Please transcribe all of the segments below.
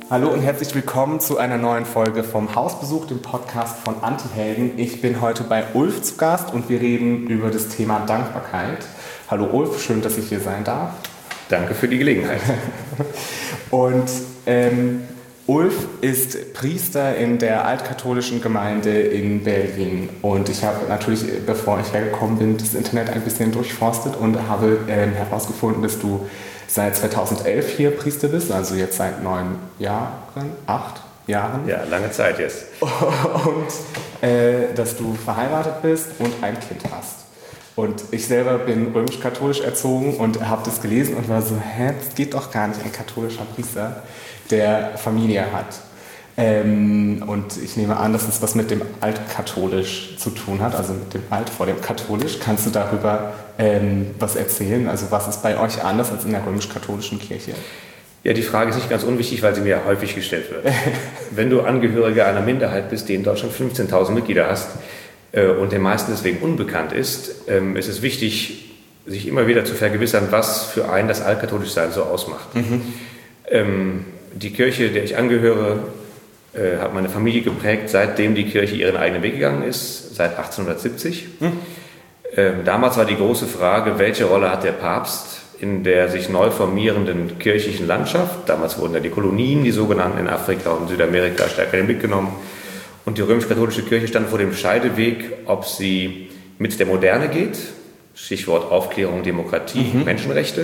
Hallo und herzlich willkommen zu einer neuen Folge vom Hausbesuch, dem Podcast von Antihelden. Ich bin heute bei Ulf zu Gast und wir reden über das Thema Dankbarkeit. Hallo Ulf, schön, dass ich hier sein darf. Danke für die Gelegenheit. Und Ulf ist Priester in der altkatholischen Gemeinde in Berlin. Und ich habe natürlich, bevor ich hergekommen bin, das Internet ein bisschen durchforstet und habe herausgefunden, dass du seit 2011 hier Priester bist, also jetzt seit 8 Jahren. Ja, lange Zeit jetzt. Und dass du verheiratet bist und ein Kind hast. Und ich selber bin römisch-katholisch erzogen und habe das gelesen und war so, das geht doch gar nicht, ein katholischer Priester, der Familie hat. Und ich nehme an, dass es was mit dem Altkatholisch zu tun hat, also mit dem Alt vor dem Katholisch. Kannst du darüber was erzählen? Also was ist bei euch anders als in der römisch-katholischen Kirche? Ja, die Frage ist nicht ganz unwichtig, weil sie mir häufig gestellt wird. Wenn du Angehöriger einer Minderheit bist, die in Deutschland 15.000 Mitglieder hast und den meisten deswegen unbekannt ist es wichtig, sich immer wieder zu vergewissern, was für einen das Altkatholische-Sein so ausmacht. Mhm. Die Kirche, der ich angehöre, hat meine Familie geprägt, seitdem die Kirche ihren eigenen Weg gegangen ist, seit 1870. Damals war die große Frage, welche Rolle hat der Papst in der sich neu formierenden kirchlichen Landschaft? Damals wurden ja die Kolonien, die sogenannten, in Afrika und Südamerika stärker mitgenommen. Und die römisch-katholische Kirche stand vor dem Scheideweg, ob sie mit der Moderne geht, Stichwort Aufklärung, Demokratie, Menschenrechte.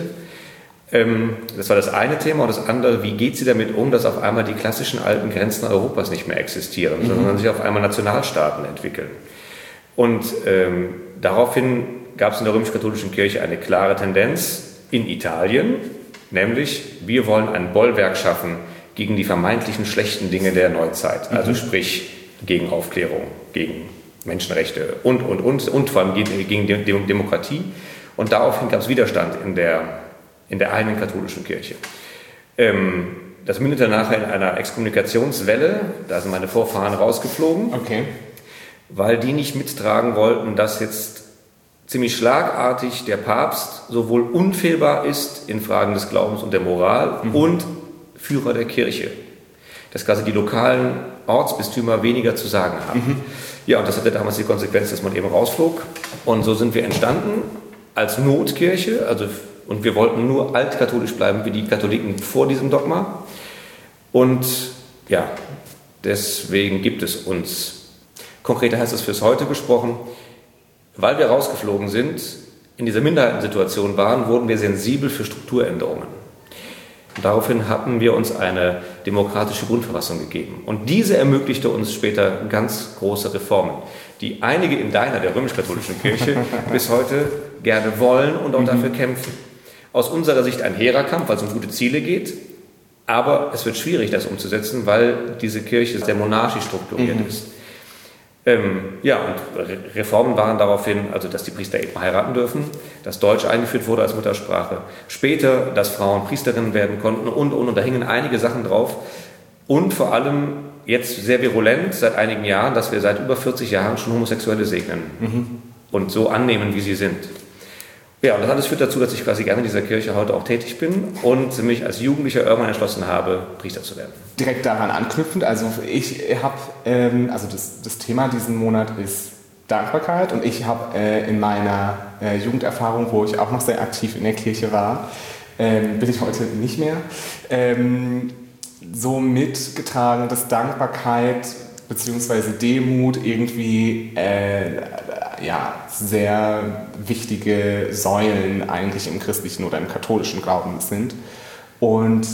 Das war das eine Thema. Und das andere, wie geht sie damit um, dass auf einmal die klassischen alten Grenzen Europas nicht mehr existieren, sondern sich auf einmal Nationalstaaten entwickeln. Und daraufhin gab es in der römisch-katholischen Kirche eine klare Tendenz in Italien, nämlich wir wollen ein Bollwerk schaffen gegen die vermeintlichen schlechten Dinge der Neuzeit. Also sprich gegen Aufklärung, gegen Menschenrechte und vor allem gegen Demokratie. Und daraufhin gab es Widerstand in der eigenen katholischen Kirche. Das mündete nachher in einer Exkommunikationswelle, da sind meine Vorfahren rausgeflogen, weil die nicht mittragen wollten, dass jetzt ziemlich schlagartig der Papst sowohl unfehlbar ist in Fragen des Glaubens und der Moral und Führer der Kirche. Dass quasi die lokalen Ortsbistümer weniger zu sagen haben. Ja, und das hatte damals die Konsequenz, dass man eben rausflog. Und so sind wir entstanden als Notkirche, und wir wollten nur altkatholisch bleiben wie die Katholiken vor diesem Dogma. Und ja, deswegen gibt es uns. Konkreter heißt es fürs Heute gesprochen, weil wir rausgeflogen sind, in dieser Minderheitensituation waren, wurden wir sensibel für Strukturänderungen. Und daraufhin hatten wir uns eine demokratische Grundverfassung gegeben. Und diese ermöglichte uns später ganz große Reformen, die einige in der römisch-katholischen Kirche bis heute gerne wollen und auch dafür kämpfen. Aus unserer Sicht ein hehrer Kampf, weil es um gute Ziele geht, aber es wird schwierig, das umzusetzen, weil diese Kirche sehr monarchisch strukturiert ist. Und Reformen waren daraufhin, also dass die Priester eben heiraten dürfen, dass Deutsch eingeführt wurde als Muttersprache, später, dass Frauen Priesterinnen werden konnten und da hingen einige Sachen drauf. Und vor allem jetzt sehr virulent seit einigen Jahren, dass wir seit über 40 Jahren schon Homosexuelle segnen und so annehmen, wie sie sind. Ja, und das alles führt dazu, dass ich quasi gerne in dieser Kirche heute auch tätig bin und mich als Jugendlicher irgendwann entschlossen habe, Priester zu werden. Direkt daran anknüpfend, also ich habe, das Thema diesen Monat ist Dankbarkeit und ich habe in meiner Jugenderfahrung, wo ich auch noch sehr aktiv in der Kirche war, bin ich heute nicht mehr, so mitgetragen, dass Dankbarkeit bzw. Demut irgendwie sehr wichtige Säulen eigentlich im christlichen oder im katholischen Glauben sind. Und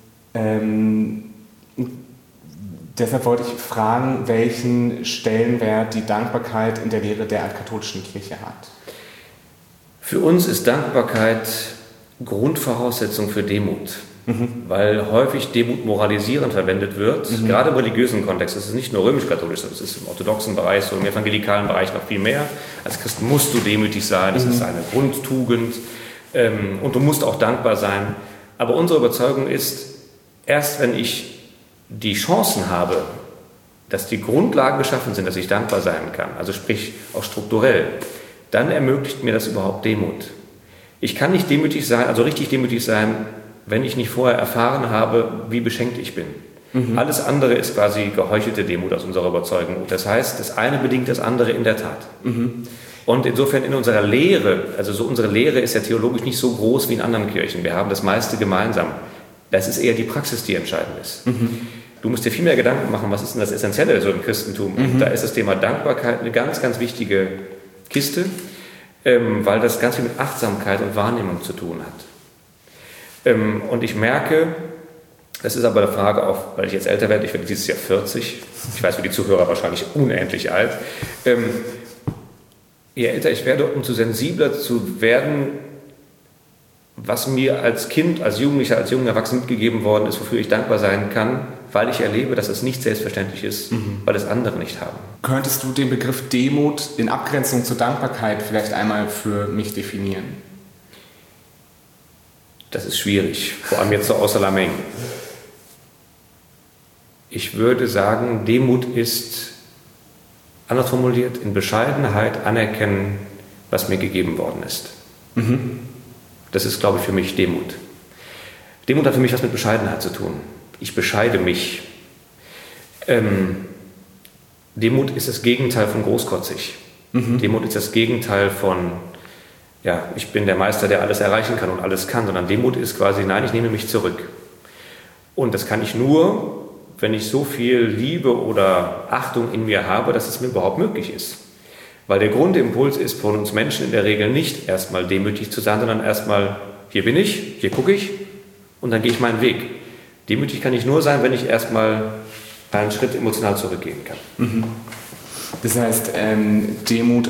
deshalb wollte ich fragen, welchen Stellenwert die Dankbarkeit in der Lehre der altkatholischen Kirche hat. Für uns ist Dankbarkeit Grundvoraussetzung für Demut. Weil häufig Demut moralisierend verwendet wird, gerade im religiösen Kontext. Das ist nicht nur römisch-katholisch, das ist im orthodoxen Bereich, so im evangelikalen Bereich noch viel mehr. Als Christ musst du demütig sein, das ist eine Grundtugend und du musst auch dankbar sein. Aber unsere Überzeugung ist, erst wenn ich die Chancen habe, dass die Grundlagen geschaffen sind, dass ich dankbar sein kann, also sprich auch strukturell, dann ermöglicht mir das überhaupt Demut. Ich kann nicht demütig sein, also richtig demütig sein, wenn ich nicht vorher erfahren habe, wie beschenkt ich bin. Alles andere ist quasi geheuchelte Demut aus unserer Überzeugung. Das heißt, das eine bedingt das andere in der Tat. Und insofern in unserer Lehre, also so unsere Lehre ist ja theologisch nicht so groß wie in anderen Kirchen. Wir haben das meiste gemeinsam. Das ist eher die Praxis, die entscheidend ist. Du musst dir viel mehr Gedanken machen, was ist denn das Essentielle so im Christentum? Und da ist das Thema Dankbarkeit eine ganz, ganz wichtige Kiste, weil das ganz viel mit Achtsamkeit und Wahrnehmung zu tun hat. Und ich merke, das ist aber eine Frage auch, weil ich jetzt älter werde, ich werde dieses Jahr 40, ich weiß für die Zuhörer wahrscheinlich unendlich alt, je älter ich werde, umso sensibler zu werden, was mir als Kind, als Jugendlicher, als junger Erwachsener mitgegeben worden ist, wofür ich dankbar sein kann, weil ich erlebe, dass es nicht selbstverständlich ist, weil es andere nicht haben. Könntest du den Begriff Demut in Abgrenzung zur Dankbarkeit vielleicht einmal für mich definieren? Das ist schwierig, vor allem jetzt so außer Lameng. Ich würde sagen, Demut ist, anders formuliert, in Bescheidenheit anerkennen, was mir gegeben worden ist. Das ist, glaube ich, für mich Demut. Demut hat für mich was mit Bescheidenheit zu tun. Ich bescheide mich. Demut ist das Gegenteil von großkotzig. Demut ist das Gegenteil von, ja, ich bin der Meister, der alles erreichen kann und alles kann, sondern Demut ist quasi, nein, ich nehme mich zurück. Und das kann ich nur, wenn ich so viel Liebe oder Achtung in mir habe, dass es mir überhaupt möglich ist. Weil der Grundimpuls ist von uns Menschen in der Regel nicht erstmal demütig zu sein, sondern erstmal, hier bin ich, hier gucke ich und dann gehe ich meinen Weg. Demütig kann ich nur sein, wenn ich erstmal einen Schritt emotional zurückgehen kann. Das heißt, Demut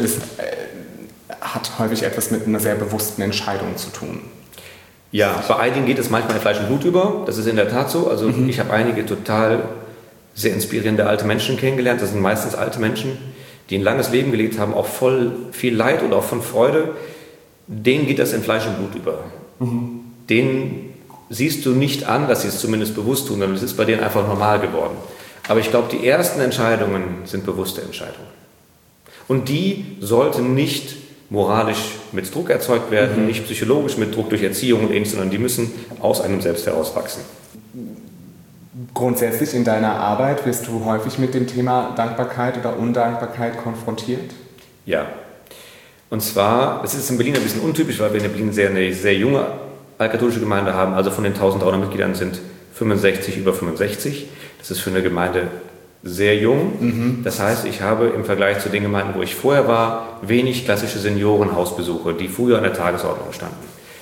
hat häufig etwas mit einer sehr bewussten Entscheidung zu tun. Ja, bei einigen geht es manchmal in Fleisch und Blut über, das ist in der Tat so. Also ich habe einige total sehr inspirierende alte Menschen kennengelernt, das sind meistens alte Menschen, die ein langes Leben gelebt haben, auch voll viel Leid und auch von Freude. Denen geht das in Fleisch und Blut über. Denen siehst du nicht an, dass sie es zumindest bewusst tun, sondern es ist bei denen einfach normal geworden. Aber ich glaube, die ersten Entscheidungen sind bewusste Entscheidungen. Und die sollten nicht moralisch mit Druck erzeugt werden, nicht psychologisch mit Druck durch Erziehung und ähnliches, sondern die müssen aus einem selbst herauswachsen. Grundsätzlich in deiner Arbeit wirst du häufig mit dem Thema Dankbarkeit oder Undankbarkeit konfrontiert? Ja. Und zwar, das ist in Berlin ein bisschen untypisch, weil wir in Berlin eine sehr junge altkatholische Gemeinde haben. Also von den 1300 Mitgliedern sind 65 über 65. Das ist für eine Gemeinde sehr jung. Das heißt, ich habe im Vergleich zu den Gemeinden, wo ich vorher war, wenig klassische Seniorenhausbesuche, die früher an der Tagesordnung standen.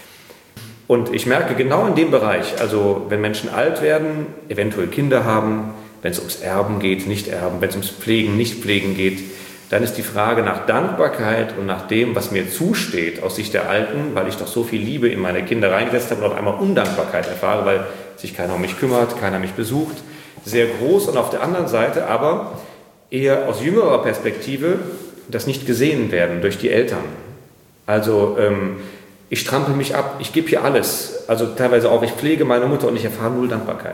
Und ich merke genau in dem Bereich, also wenn Menschen alt werden, eventuell Kinder haben, wenn es ums Erben geht, nicht erben, wenn es ums Pflegen, nicht pflegen geht, dann ist die Frage nach Dankbarkeit und nach dem, was mir zusteht aus Sicht der Alten, weil ich doch so viel Liebe in meine Kinder reingesetzt habe und auf einmal Undankbarkeit erfahre, weil sich keiner um mich kümmert, keiner mich besucht, sehr groß. Und auf der anderen Seite aber eher aus jüngerer Perspektive das nicht gesehen werden durch die Eltern. Also ich strampel mich ab, ich gebe hier alles. Also teilweise auch, ich pflege meine Mutter und ich erfahre null Dankbarkeit.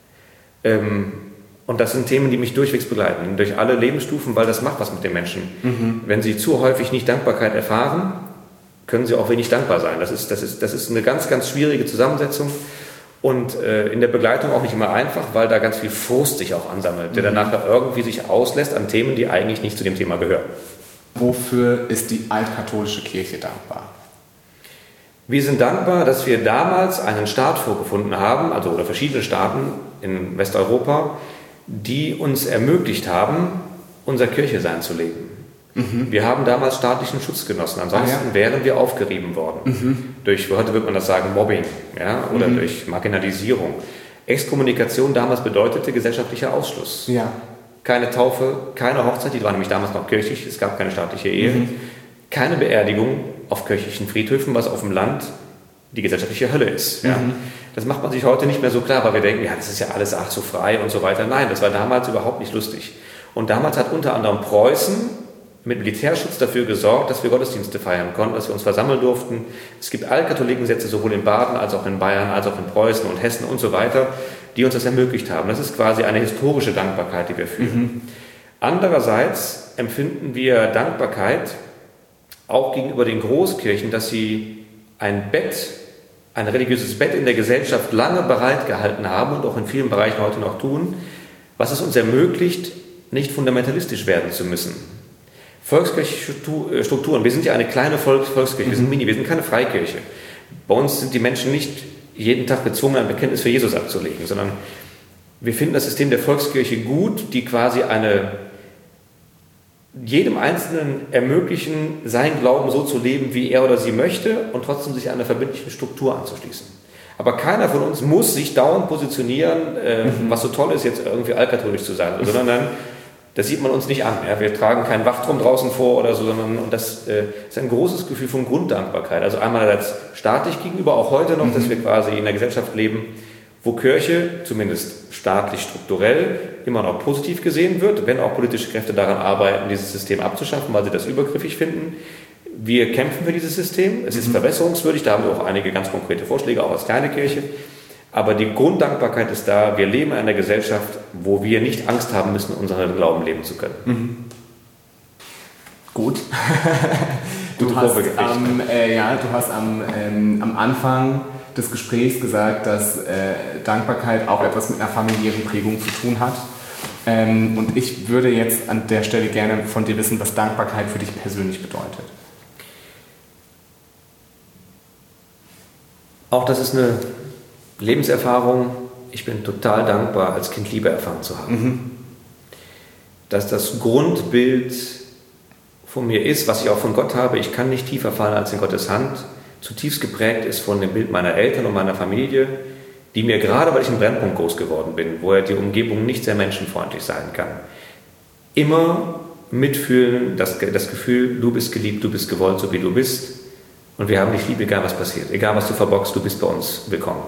Und das sind Themen, die mich durchwegs begleiten, durch alle Lebensstufen, weil das macht was mit den Menschen. Wenn sie zu häufig nicht Dankbarkeit erfahren, können sie auch wenig dankbar sein. Das ist eine ganz, ganz schwierige Zusammensetzung und in der Begleitung auch nicht immer einfach, weil da ganz viel Frust sich auch ansammelt, der danach irgendwie sich auslässt an Themen, die eigentlich nicht zu dem Thema gehören. Wofür ist die altkatholische Kirche dankbar? Wir sind dankbar, dass wir damals einen Staat vorgefunden haben, also oder verschiedene Staaten in Westeuropa, die uns ermöglicht haben, unser Kirche-Sein zu leben. Wir haben damals staatlichen Schutz genossen, ansonsten wären wir aufgerieben worden. Durch, heute würde man das sagen, Mobbing, ja, oder durch Marginalisierung. Exkommunikation damals bedeutete gesellschaftlicher Ausschluss. Ja. Keine Taufe, keine Hochzeit, die war nämlich damals noch kirchlich, es gab keine staatliche Ehe. Keine Beerdigung auf kirchlichen Friedhöfen, was auf dem Land die gesellschaftliche Hölle ist. Ja. Das macht man sich heute nicht mehr so klar, weil wir denken, ja, das ist ja alles ach so frei und so weiter. Nein, das war damals überhaupt nicht lustig. Und damals hat unter anderem Preußen mit Militärschutz dafür gesorgt, dass wir Gottesdienste feiern konnten, dass wir uns versammeln durften. Es gibt Altkatholikgesetze sowohl in Baden als auch in Bayern, als auch in Preußen und Hessen und so weiter, die uns das ermöglicht haben. Das ist quasi eine historische Dankbarkeit, die wir fühlen. Andererseits empfinden wir Dankbarkeit auch gegenüber den Großkirchen, dass sie ein Bett ein religiöses Bett in der Gesellschaft lange bereitgehalten haben und auch in vielen Bereichen heute noch tun, was es uns ermöglicht, nicht fundamentalistisch werden zu müssen. Volkskirchliche Strukturen, wir sind ja eine kleine Volkskirche, wir sind wir sind keine Freikirche. Bei uns sind die Menschen nicht jeden Tag gezwungen, ein Bekenntnis für Jesus abzulegen, sondern wir finden das System der Volkskirche gut, die quasi jedem Einzelnen ermöglichen, seinen Glauben so zu leben, wie er oder sie möchte und trotzdem sich einer verbindlichen Struktur anzuschließen. Aber keiner von uns muss sich dauernd positionieren, was so toll ist, jetzt irgendwie altkatholisch zu sein, sondern das sieht man uns nicht an. Ja? Wir tragen keinen Wachturm draußen vor oder so, sondern und das ist ein großes Gefühl von Grunddankbarkeit. Also einerseits staatlich gegenüber, auch heute noch, dass wir quasi in einer Gesellschaft leben, wo Kirche, zumindest staatlich strukturell, immer noch positiv gesehen wird, wenn auch politische Kräfte daran arbeiten, dieses System abzuschaffen, weil sie das übergriffig finden. Wir kämpfen für dieses System. Es ist verbesserungswürdig, da haben wir auch einige ganz konkrete Vorschläge, auch als kleine Kirche. Aber die Grunddankbarkeit ist da. Wir leben in einer Gesellschaft, wo wir nicht Angst haben müssen, unseren Glauben leben zu können. Mhm. Gut. Du hast am Anfang des Gesprächs gesagt, dass Dankbarkeit auch etwas mit einer familiären Prägung zu tun hat. Und ich würde jetzt an der Stelle gerne von dir wissen, was Dankbarkeit für dich persönlich bedeutet. Auch das ist eine Lebenserfahrung. Ich bin total dankbar, als Kind Liebe erfahren zu haben. Mhm. Dass das Grundbild von mir ist, was ich auch von Gott habe, ich kann nicht tiefer fallen als in Gottes Hand, zutiefst geprägt ist von dem Bild meiner Eltern und meiner Familie, die mir gerade, weil ich im Brennpunkt groß geworden bin, wo ja die Umgebung nicht sehr menschenfreundlich sein kann, immer mitfühlen, das Gefühl, du bist geliebt, du bist gewollt, so wie du bist und wir haben dich lieb, egal was passiert, egal was du verbockst, du bist bei uns willkommen.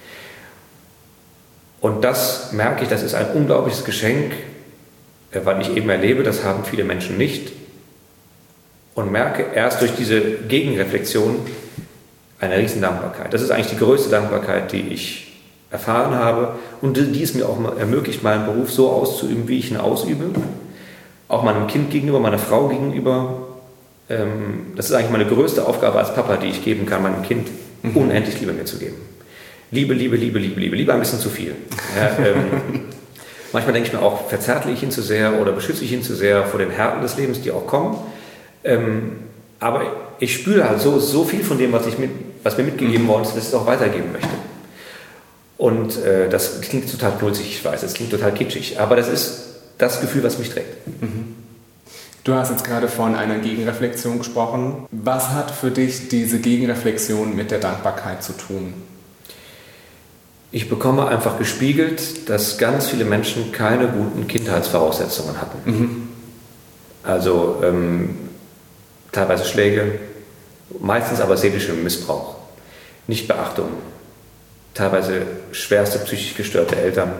Und das merke ich, das ist ein unglaubliches Geschenk, weil ich eben erlebe, das haben viele Menschen nicht und merke erst durch diese Gegenreflexion eine riesen Dankbarkeit. Das ist eigentlich die größte Dankbarkeit, die ich erfahren habe und die es mir auch ermöglicht, meinen Beruf so auszuüben, wie ich ihn ausübe. Auch meinem Kind gegenüber, meiner Frau gegenüber. Das ist eigentlich meine größte Aufgabe als Papa, die ich geben kann, meinem Kind unendlich Liebe mir zu geben. Liebe, ein bisschen zu viel. Ja, manchmal denke ich mir auch, verzärtle ich ihn zu sehr oder beschütze ich ihn zu sehr vor den Härten des Lebens, die auch kommen. Aber ich spüre halt so viel von dem, was mir mitgegeben worden ist, dass ich es auch weitergeben möchte. Und das klingt total knulzig, ich weiß, das klingt total kitschig, aber das ist das Gefühl, was mich trägt. Mhm. Du hast jetzt gerade von einer Gegenreflexion gesprochen. Was hat für dich diese Gegenreflexion mit der Dankbarkeit zu tun? Ich bekomme einfach gespiegelt, dass ganz viele Menschen keine guten Kindheitsvoraussetzungen hatten. Mhm. Also teilweise Schläge, meistens aber seelischem Missbrauch, Nichtbeachtung, teilweise schwerste psychisch gestörte Eltern.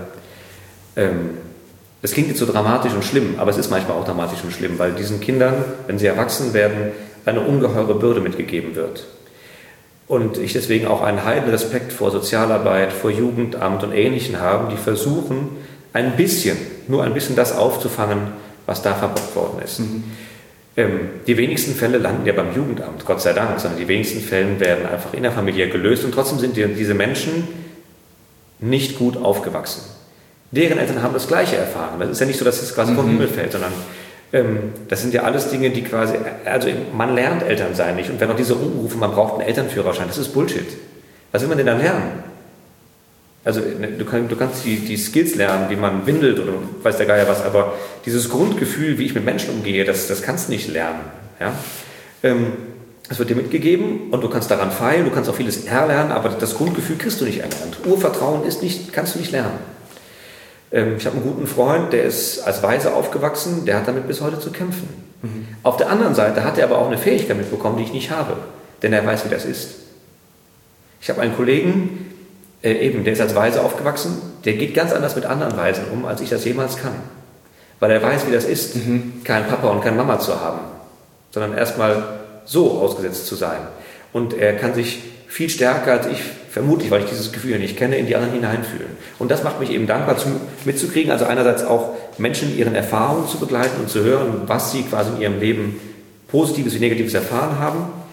Das klingt jetzt so dramatisch und schlimm, aber es ist manchmal auch dramatisch und schlimm, weil diesen Kindern, wenn sie erwachsen werden, eine ungeheure Bürde mitgegeben wird. Und ich deswegen auch einen Heidenrespekt vor Sozialarbeit, vor Jugendamt und Ähnlichen habe, die versuchen, nur ein bisschen das aufzufangen, was da verbockt worden ist. Mhm. Die wenigsten Fälle landen ja beim Jugendamt, Gott sei Dank, sondern die wenigsten Fälle werden einfach innerfamiliär gelöst und trotzdem sind diese Menschen nicht gut aufgewachsen. Deren Eltern haben das Gleiche erfahren. Das ist ja nicht so, dass es quasi vom Himmel fällt, sondern das sind ja alles Dinge, die quasi, also man lernt Elternsein nicht. Und wenn auch diese Unrufe, man braucht einen Elternführerschein, das ist Bullshit. Was will man denn dann lernen? Also du kannst die Skills lernen, wie man windelt oder weiß der Geier was, aber dieses Grundgefühl, wie ich mit Menschen umgehe, das kannst du nicht lernen. Ja? Das wird dir mitgegeben und du kannst daran feilen, du kannst auch vieles erlernen, aber das Grundgefühl kriegst du nicht erlernt. Urvertrauen kannst du nicht lernen. Ich habe einen guten Freund, der ist als Waise aufgewachsen, der hat damit bis heute zu kämpfen. Mhm. Auf der anderen Seite hat er aber auch eine Fähigkeit mitbekommen, die ich nicht habe, denn er weiß, wie das ist. Ich habe einen Kollegen, der ist als Waise aufgewachsen, der geht ganz anders mit anderen Waisen um, als ich das jemals kann. Weil er weiß, wie das ist, keinen Papa und keine Mama zu haben, sondern erstmal so ausgesetzt zu sein. Und er kann sich viel stärker als ich, vermutlich, weil ich dieses Gefühl nicht kenne, in die anderen hineinfühlen. Und das macht mich eben dankbar mitzukriegen, also einerseits auch Menschen in ihren Erfahrungen zu begleiten und zu hören, was sie quasi in ihrem Leben Positives wie Negatives erfahren haben.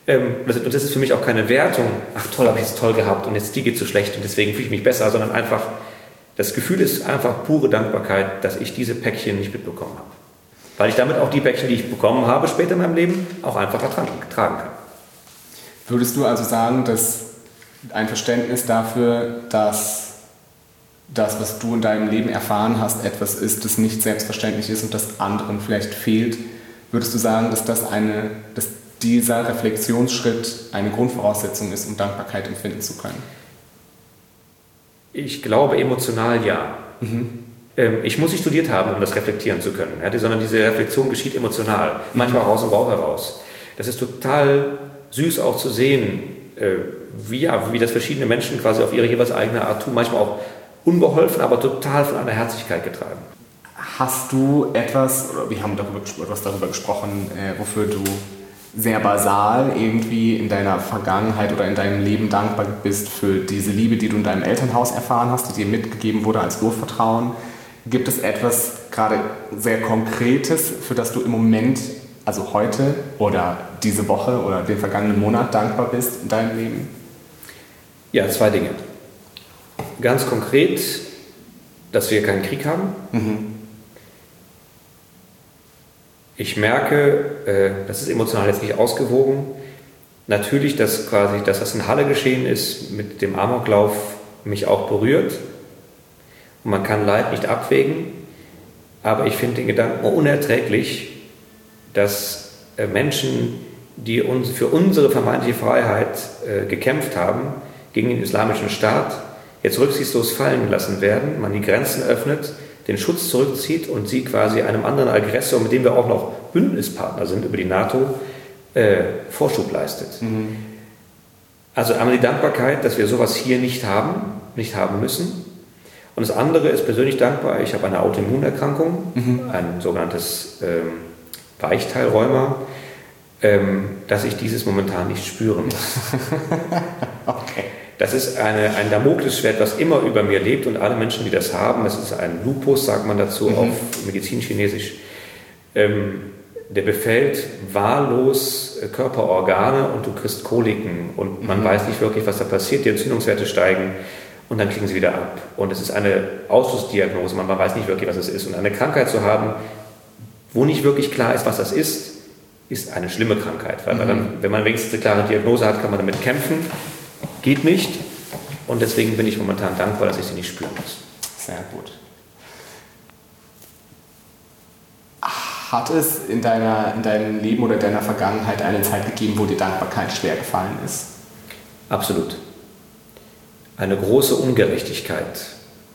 Und das ist für mich auch keine Wertung, ach toll, habe ich es toll gehabt und jetzt die geht so schlecht und deswegen fühle ich mich besser, sondern einfach, das Gefühl ist einfach pure Dankbarkeit, dass ich diese Päckchen nicht mitbekommen habe. Weil ich damit auch die Päckchen, die ich bekommen habe, später in meinem Leben auch einfach tragen kann. Würdest du also sagen, dass ein Verständnis dafür, dass das, was du in deinem Leben erfahren hast, etwas ist, das nicht selbstverständlich ist und das anderen vielleicht fehlt, würdest du sagen, dass dieser Reflexionsschritt eine Grundvoraussetzung ist, um Dankbarkeit empfinden zu können? Ich glaube emotional ja. Ich muss nicht studiert haben, um das reflektieren zu können, sondern diese Reflexion geschieht emotional, manchmal auch aus dem Bauch heraus. Das ist total süß auch zu sehen, wie das verschiedene Menschen quasi auf ihre jeweils eigene Art tun, manchmal auch unbeholfen, aber total von einer Herzlichkeit getragen. Hast du etwas, oder wir haben etwas darüber gesprochen, wofür du sehr basal irgendwie in deiner Vergangenheit oder in deinem Leben dankbar bist für diese Liebe, die du in deinem Elternhaus erfahren hast, die dir mitgegeben wurde als Urvertrauen? Gibt es etwas gerade sehr Konkretes, für das du im Moment, also heute oder diese Woche oder den vergangenen Monat dankbar bist in deinem Leben? Ja, 2 Dinge. Ganz konkret, dass wir keinen Krieg haben. Ich merke, das ist emotional jetzt nicht ausgewogen, natürlich, dass das in Halle geschehen ist, mit dem Amoklauf mich auch berührt. Und man kann Leid nicht abwägen, aber ich finde den Gedanken unerträglich, dass Menschen, die für unsere vermeintliche Freiheit gekämpft haben, gegen den Islamischen Staat, jetzt rücksichtslos fallen gelassen werden, man die Grenzen öffnet, den Schutz zurückzieht und sie quasi einem anderen Aggressor, mit dem wir auch noch Bündnispartner sind über die NATO, Vorschub leistet. Also einmal die Dankbarkeit, dass wir sowas hier nicht haben müssen. Und das andere ist persönlich dankbar, ich habe eine Autoimmunerkrankung, ein sogenanntes Weichteilrheuma, dass ich dieses momentan nicht spüren muss. Okay. Das ist ein Damoklesschwert, was immer über mir lebt und alle Menschen, die das haben, das ist ein Lupus, sagt man dazu auf Medizin-Chinesisch, der befällt wahllos Körperorgane und du kriegst Koliken und man weiß nicht wirklich, was da passiert, die Entzündungswerte steigen und dann klingen sie wieder ab. Und es ist eine Ausschlussdiagnose, man weiß nicht wirklich, was es ist. Und eine Krankheit zu haben, wo nicht wirklich klar ist, was das ist eine schlimme Krankheit. Weil wenn man wenigstens eine klare Diagnose hat, kann man damit kämpfen. Geht nicht. Und deswegen bin ich momentan dankbar, dass ich sie nicht spüren muss. Sehr gut. Hat es in deinem Leben oder deiner Vergangenheit eine Zeit gegeben, wo dir Dankbarkeit schwer gefallen ist? Absolut. Eine große Ungerechtigkeit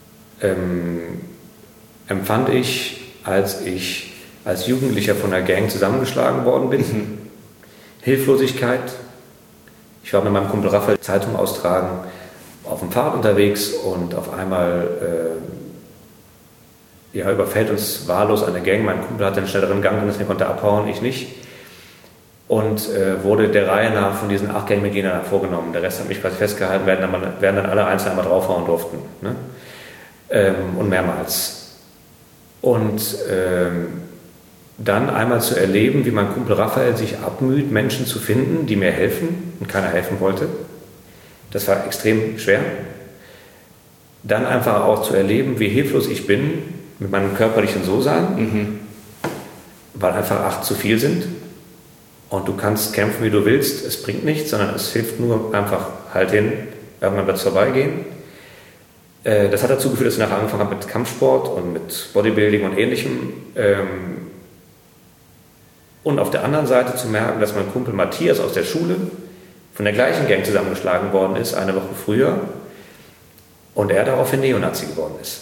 empfand ich, als ich als Jugendlicher von einer Gang zusammengeschlagen worden bin. Hilflosigkeit. Ich war mit meinem Kumpel Raphael Zeitung austragen, auf dem Pfad unterwegs und auf einmal überfällt uns wahllos eine Gang. Mein Kumpel hatte einen schnelleren Gang, er konnte abhauen, ich nicht. Und wurde der Reihe nach von diesen 8 Gangmitgliedern vorgenommen. Der Rest hat mich quasi festgehalten, werden dann alle einzeln einmal draufhauen durften. Ne? Und mehrmals. Und dann einmal zu erleben, wie mein Kumpel Raphael sich abmüht, Menschen zu finden, die mir helfen und keiner helfen wollte. Das war extrem schwer. Dann einfach auch zu erleben, wie hilflos ich bin mit meinem körperlichen So-Sein, weil einfach 8 zu viel sind. Und du kannst kämpfen, wie du willst, es bringt nichts, sondern es hilft nur einfach halt hin, irgendwann wird es vorbeigehen. Das hat dazu geführt, dass ich nachher angefangen habe mit Kampfsport und mit Bodybuilding und Ähnlichem. Und auf der anderen Seite zu merken, dass mein Kumpel Matthias aus der Schule von der gleichen Gang zusammengeschlagen worden ist, eine Woche früher, und er daraufhin Neonazi geworden ist.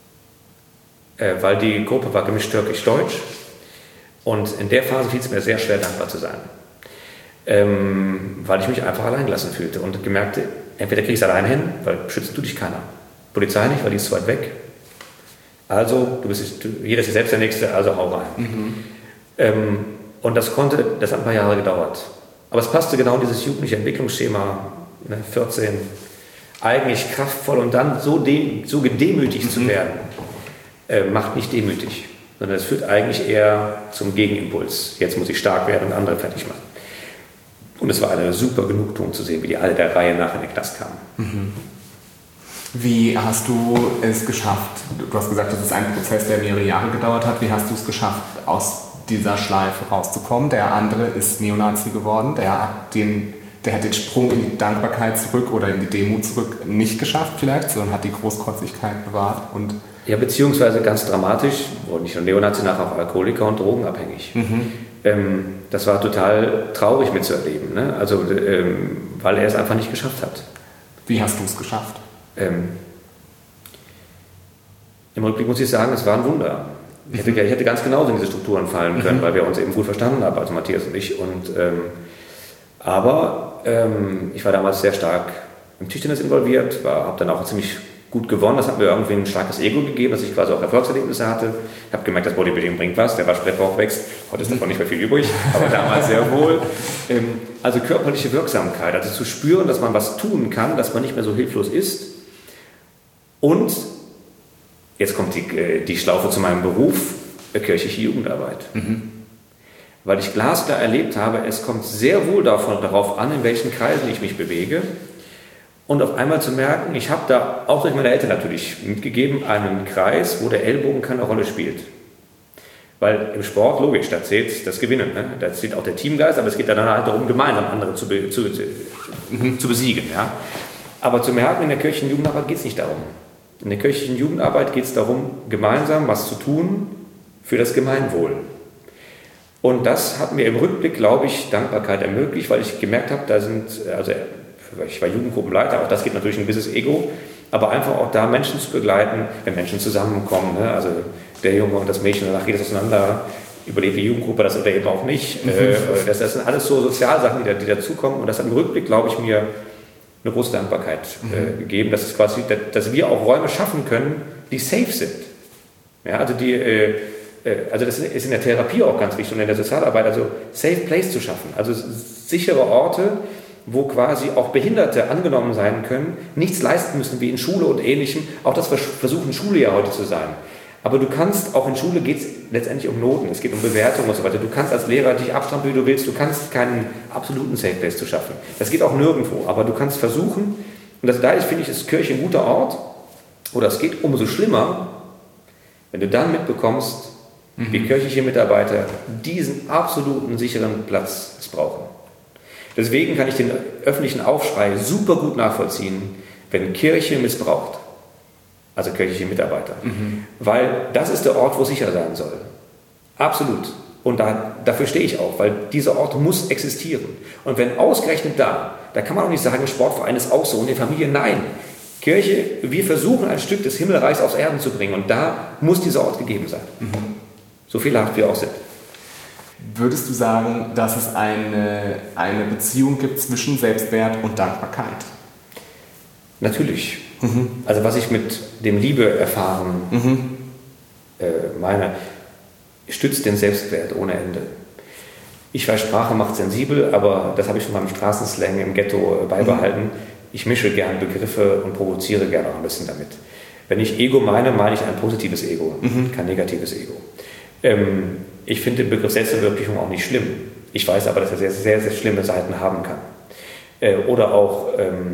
Weil die Gruppe war gemischt türkisch-deutsch. Und in der Phase fiel es mir sehr schwer, dankbar zu sein. Weil ich mich einfach allein gelassen fühlte und gemerkte, entweder kriege ich es allein hin, weil schützt du dich keiner. Polizei nicht, weil die ist zu weit weg. Also, jeder ist sich selbst der Nächste, also hau rein. Und das hat ein paar Jahre gedauert. Aber es passte genau in dieses jugendliche Entwicklungsschema, 14, eigentlich kraftvoll und dann so gedemütigt zu werden, macht nicht demütig, sondern es führt eigentlich eher zum Gegenimpuls. Jetzt muss ich stark werden und andere fertig machen. Und es war eine super Genugtuung zu sehen, wie die alle der Reihe nach in den Knast kamen. Mhm. Wie hast du es geschafft? Du hast gesagt, das ist ein Prozess, der mehrere Jahre gedauert hat. Wie hast du es geschafft, aus dieser Schleife rauszukommen? Der andere ist Neonazi geworden. Der hat den Sprung in die Dankbarkeit zurück oder in die Demut zurück nicht geschafft vielleicht, sondern hat die Großkotzigkeit bewahrt. Und ja, beziehungsweise ganz dramatisch, wurde nicht nur Neonazi, nachher auch Alkoholiker und drogenabhängig. Das war total traurig mitzuerleben, ne? Also, weil er es einfach nicht geschafft hat. Wie hast du es geschafft? Im Rückblick muss ich sagen, es war ein Wunder. Ich hätte ganz genauso in diese Strukturen fallen können, weil wir uns eben gut verstanden haben, also Matthias und ich. Aber ich war damals sehr stark im Tischtennis involviert, habe dann auch ziemlich gut gewonnen. Das hat mir irgendwie ein starkes Ego gegeben, dass ich quasi auch Erfolgserlebnisse hatte. Ich habe gemerkt, das Bodybuilding bringt was, der Waschbrettbauch wächst. Heute ist davon nicht mehr viel übrig, aber damals sehr wohl. Also körperliche Wirksamkeit, also zu spüren, dass man was tun kann, dass man nicht mehr so hilflos ist. Und jetzt kommt die Schlaufe zu meinem Beruf, kirchliche Jugendarbeit. Weil ich glasklar erlebt habe, es kommt sehr wohl darauf an, in welchen Kreisen ich mich bewege. Und auf einmal zu merken, ich habe da auch durch meine Eltern natürlich mitgegeben, einen Kreis, wo der Ellbogen keine Rolle spielt. Weil im Sport, logisch, da zählt das Gewinnen, ne? Da zählt auch der Teamgeist, aber es geht dann halt darum, gemeinsam andere zu besiegen. Ja? Aber zu merken, in der kirchlichen Jugendarbeit geht es nicht darum. In der kirchlichen Jugendarbeit geht es darum, gemeinsam was zu tun für das Gemeinwohl. Und das hat mir im Rückblick, glaube ich, Dankbarkeit ermöglicht, weil ich gemerkt habe, ich war Jugendgruppenleiter, auch das geht natürlich ein gewisses Ego, aber einfach auch da Menschen zu begleiten, wenn Menschen zusammenkommen, ne? Also der Junge und das Mädchen, danach geht es auseinander, überlebt die Jugendgruppe das oder eben auch nicht. Das sind alles so Sozialsachen, die dazukommen, und das hat im Rückblick, glaube ich, mir eine große Dankbarkeit gegeben, dass dass wir auch Räume schaffen können, die safe sind. Ja, also das ist in der Therapie auch ganz wichtig und in der Sozialarbeit, also safe place zu schaffen, also sichere Orte, wo quasi auch Behinderte angenommen sein können, nichts leisten müssen wie in Schule und Ähnlichem. Auch das versuchen Schule ja heute zu sein. Aber du kannst, auch in Schule geht es letztendlich um Noten, es geht um Bewertungen und so weiter. Du kannst als Lehrer dich abstrampeln, wie du willst, du kannst keinen absoluten Safe Place zu schaffen. Das geht auch nirgendwo, aber du kannst versuchen, und da finde ich, ist Kirche ein guter Ort, oder es geht umso schlimmer, wenn du dann mitbekommst, wie kirchliche Mitarbeiter diesen absoluten sicheren Platz brauchen. Deswegen kann ich den öffentlichen Aufschrei super gut nachvollziehen, wenn Kirche missbraucht, also kirchliche Mitarbeiter. Weil das ist der Ort, wo sicher sein soll. Absolut. Und dafür stehe ich auch, weil dieser Ort muss existieren. Und wenn ausgerechnet da kann man auch nicht sagen, Sportverein ist auch so und die Familie, nein. Kirche, wir versuchen ein Stück des Himmelreichs aufs Erden zu bringen und da muss dieser Ort gegeben sein. So fehlerhaft wir auch sind. Würdest du sagen, dass es eine Beziehung gibt zwischen Selbstwert und Dankbarkeit? Natürlich. Also was ich mit dem Liebe erfahren meine, stützt den Selbstwert ohne Ende. Ich weiß, Sprache macht sensibel, aber das habe ich von meinem Straßenslang im Ghetto beibehalten. Ich mische gern Begriffe und provoziere gerne auch ein bisschen damit. Wenn ich Ego meine ich ein positives Ego, kein negatives Ego. Ich finde den Begriff Selbstverwirklichung auch nicht schlimm. Ich weiß aber, dass er sehr, sehr, sehr schlimme Seiten haben kann. Oder auch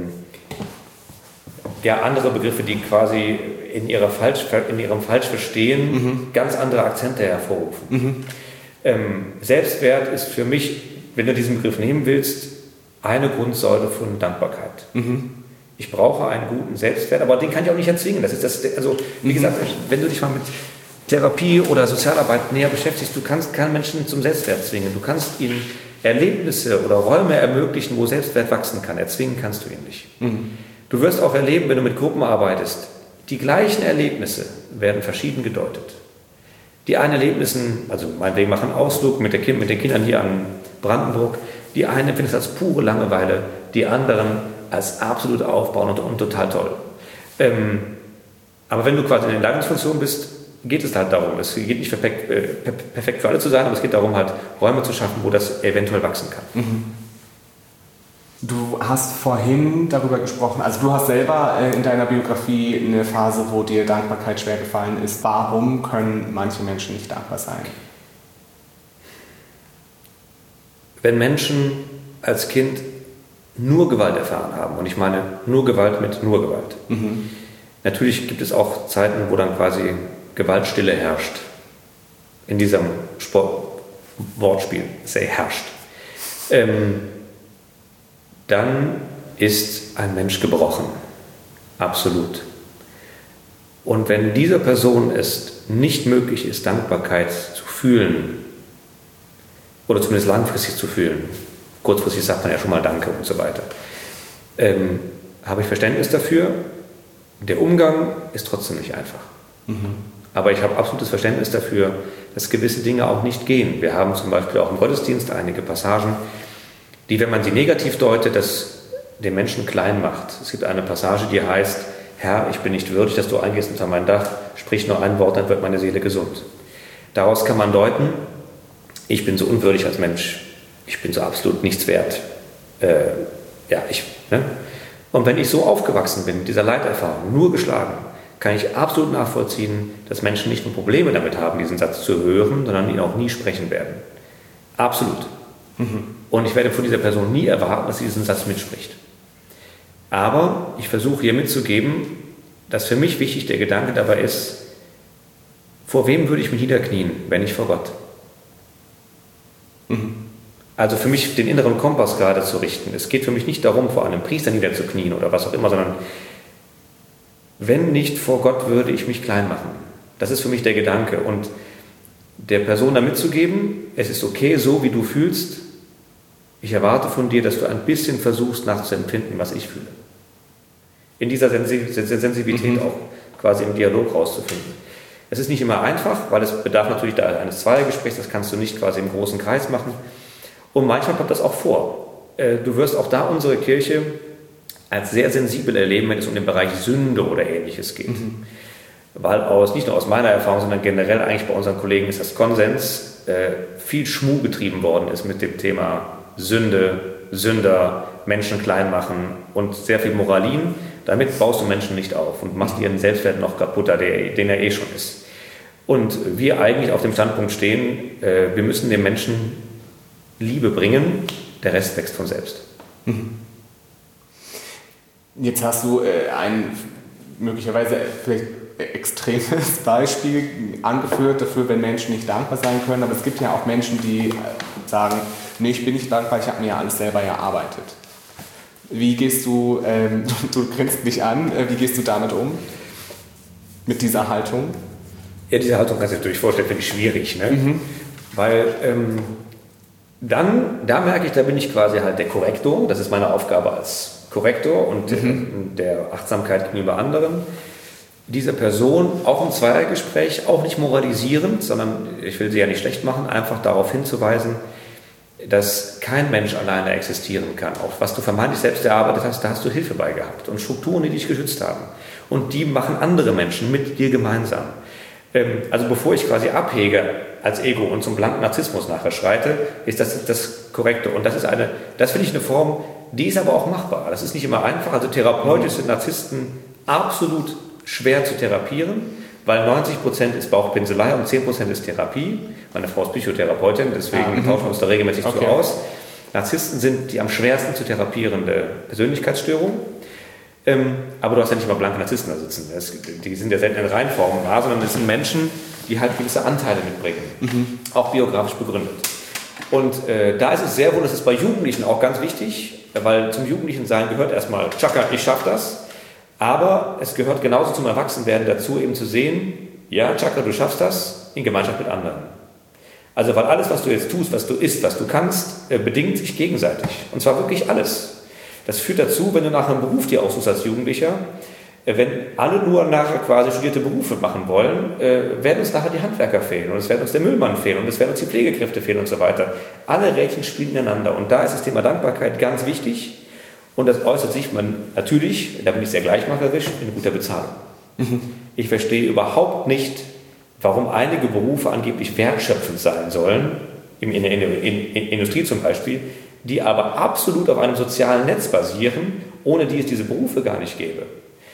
andere Begriffe, die quasi in ihrem Falschverstehen ganz andere Akzente hervorrufen. Selbstwert ist für mich, wenn du diesen Begriff nehmen willst, eine Grundsäule von Dankbarkeit. Ich brauche einen guten Selbstwert, aber den kann ich auch nicht erzwingen. Wie gesagt, wenn du dich mal mit Therapie oder Sozialarbeit näher beschäftigst, du kannst keinen Menschen zum Selbstwert zwingen. Du kannst ihnen Erlebnisse oder Räume ermöglichen, wo Selbstwert wachsen kann. Erzwingen kannst du ihn nicht. Du wirst auch erleben, wenn du mit Gruppen arbeitest, die gleichen Erlebnisse werden verschieden gedeutet. Die einen Erlebnissen, also meinetwegen machen einen Ausflug mit den Kindern hier an Brandenburg, die einen empfinden es als pure Langeweile, die anderen als absolut aufbauend und total toll. Aber wenn du quasi in der Leitungsfunktion bist, geht es halt darum, es geht nicht perfekt für alle zu sein, aber es geht darum, halt Räume zu schaffen, wo das eventuell wachsen kann. Du hast vorhin darüber gesprochen, also du hast selber in deiner Biografie eine Phase, wo dir Dankbarkeit schwer gefallen ist. Warum können manche Menschen nicht dankbar sein? Wenn Menschen als Kind nur Gewalt erfahren haben. Und ich meine nur Gewalt mit nur Gewalt. Natürlich gibt es auch Zeiten, wo dann quasi Gewaltstille herrscht. In diesem Wortspiel, say herrscht. Dann ist ein Mensch gebrochen. Absolut. Und wenn dieser Person es nicht möglich ist, Dankbarkeit zu fühlen, oder zumindest langfristig zu fühlen, kurzfristig sagt man ja schon mal Danke und so weiter, habe ich Verständnis dafür. Der Umgang ist trotzdem nicht einfach. Aber ich habe absolutes Verständnis dafür, dass gewisse Dinge auch nicht gehen. Wir haben zum Beispiel auch im Gottesdienst einige Passagen, die, wenn man sie negativ deutet, das den Menschen klein macht. Es gibt eine Passage, die heißt: Herr, ich bin nicht würdig, dass du eingehst unter mein Dach, sprich nur ein Wort, dann wird meine Seele gesund. Daraus kann man deuten, ich bin so unwürdig als Mensch, ich bin so absolut nichts wert. Und wenn ich so aufgewachsen bin, mit dieser Leiterfahrung, nur geschlagen, kann ich absolut nachvollziehen, dass Menschen nicht nur Probleme damit haben, diesen Satz zu hören, sondern ihn auch nie sprechen werden. Absolut. Und ich werde von dieser Person nie erwarten, dass sie diesen Satz mitspricht. Aber ich versuche hier mitzugeben, dass für mich wichtig der Gedanke dabei ist, vor wem würde ich mich niederknien, wenn nicht vor Gott? Also für mich den inneren Kompass gerade zu richten. Es geht für mich nicht darum, vor einem Priester niederzuknien oder was auch immer, sondern wenn nicht vor Gott, würde ich mich klein machen. Das ist für mich der Gedanke. Und der Person da mitzugeben, es ist okay, so wie du fühlst. Ich erwarte von dir, dass du ein bisschen versuchst nachzuempfinden, was ich fühle. In dieser Sensibilität auch quasi im Dialog rauszufinden. Es ist nicht immer einfach, weil es bedarf natürlich eines Zweiergesprächs, das kannst du nicht quasi im großen Kreis machen. Und manchmal kommt das auch vor. Du wirst auch da unsere Kirche als sehr sensibel erleben, wenn es um den Bereich Sünde oder Ähnliches geht. Weil nicht nur aus meiner Erfahrung, sondern generell eigentlich bei unseren Kollegen ist das Konsens, viel Schmuh getrieben worden ist mit dem Thema Sünde, Sünder, Menschen klein machen und sehr viel Moralin. Damit baust du Menschen nicht auf und machst ihren Selbstwert noch kaputter, den er eh schon ist. Und wir eigentlich auf dem Standpunkt stehen, wir müssen den Menschen Liebe bringen, der Rest wächst von selbst. Jetzt hast du ein möglicherweise vielleicht extremes Beispiel angeführt dafür, wenn Menschen nicht dankbar sein können, aber es gibt ja auch Menschen, die sagen, nee, ich bin nicht dankbar, ich habe mir ja alles selber erarbeitet. Wie gehst du, du grinst mich an, wie gehst du damit um? Mit dieser Haltung? Ja, diese Haltung kannst du dir natürlich vorstellen, finde ich schwierig, ne? Weil da merke ich, da bin ich quasi halt der Korrektor, das ist meine Aufgabe als Korrektor und der Achtsamkeit gegenüber anderen. Diese Person auch im Zweiergespräch, auch nicht moralisierend, sondern ich will sie ja nicht schlecht machen, einfach darauf hinzuweisen, dass kein Mensch alleine existieren kann. Auch was du vermeintlich selbst erarbeitet hast, da hast du Hilfe bei gehabt und Strukturen, die dich geschützt haben. Und die machen andere Menschen mit dir gemeinsam. Also bevor ich quasi abhege als Ego und zum blanken Narzissmus nachher schreite, ist das Korrekte. Und das finde ich eine Form, die ist aber auch machbar. Das ist nicht immer einfach. Also therapeutisch sind Narzissten absolut schwer zu therapieren, weil 90% ist Bauchpinselei und 10% ist Therapie. Meine Frau ist Psychotherapeutin, deswegen tauschen wir uns da regelmäßig so aus. Narzissten sind die am schwersten zu therapierende Persönlichkeitsstörung. Aber du hast ja nicht mal blanke Narzissten da sitzen. Die sind ja selten in Reinformen da, sondern es sind Menschen, die halt gewisse Anteile mitbringen, auch biografisch begründet. Und da ist es sehr wohl, das ist bei Jugendlichen auch ganz wichtig, weil zum Jugendlichensein gehört erstmal, Chaka, ich schaff das. Aber es gehört genauso zum Erwachsenwerden dazu, eben zu sehen, ja, Chakra, du schaffst das in Gemeinschaft mit anderen. Also, weil alles, was du jetzt tust, was du isst, was du kannst, bedingt sich gegenseitig. Und zwar wirklich alles. Das führt dazu, wenn du nach einem Beruf dir aussuchst als Jugendlicher, wenn alle nur nachher quasi studierte Berufe machen wollen, werden uns nachher die Handwerker fehlen und es werden uns der Müllmann fehlen und es werden uns die Pflegekräfte fehlen und so weiter. Alle Rädchen spielen ineinander und da ist das Thema Dankbarkeit ganz wichtig. Und das äußert sich natürlich, da bin ich sehr gleichmacherisch, in guter Bezahlung. Ich verstehe überhaupt nicht, warum einige Berufe angeblich wertschöpfend sein sollen, in der Industrie zum Beispiel, die aber absolut auf einem sozialen Netz basieren, ohne die es diese Berufe gar nicht gäbe.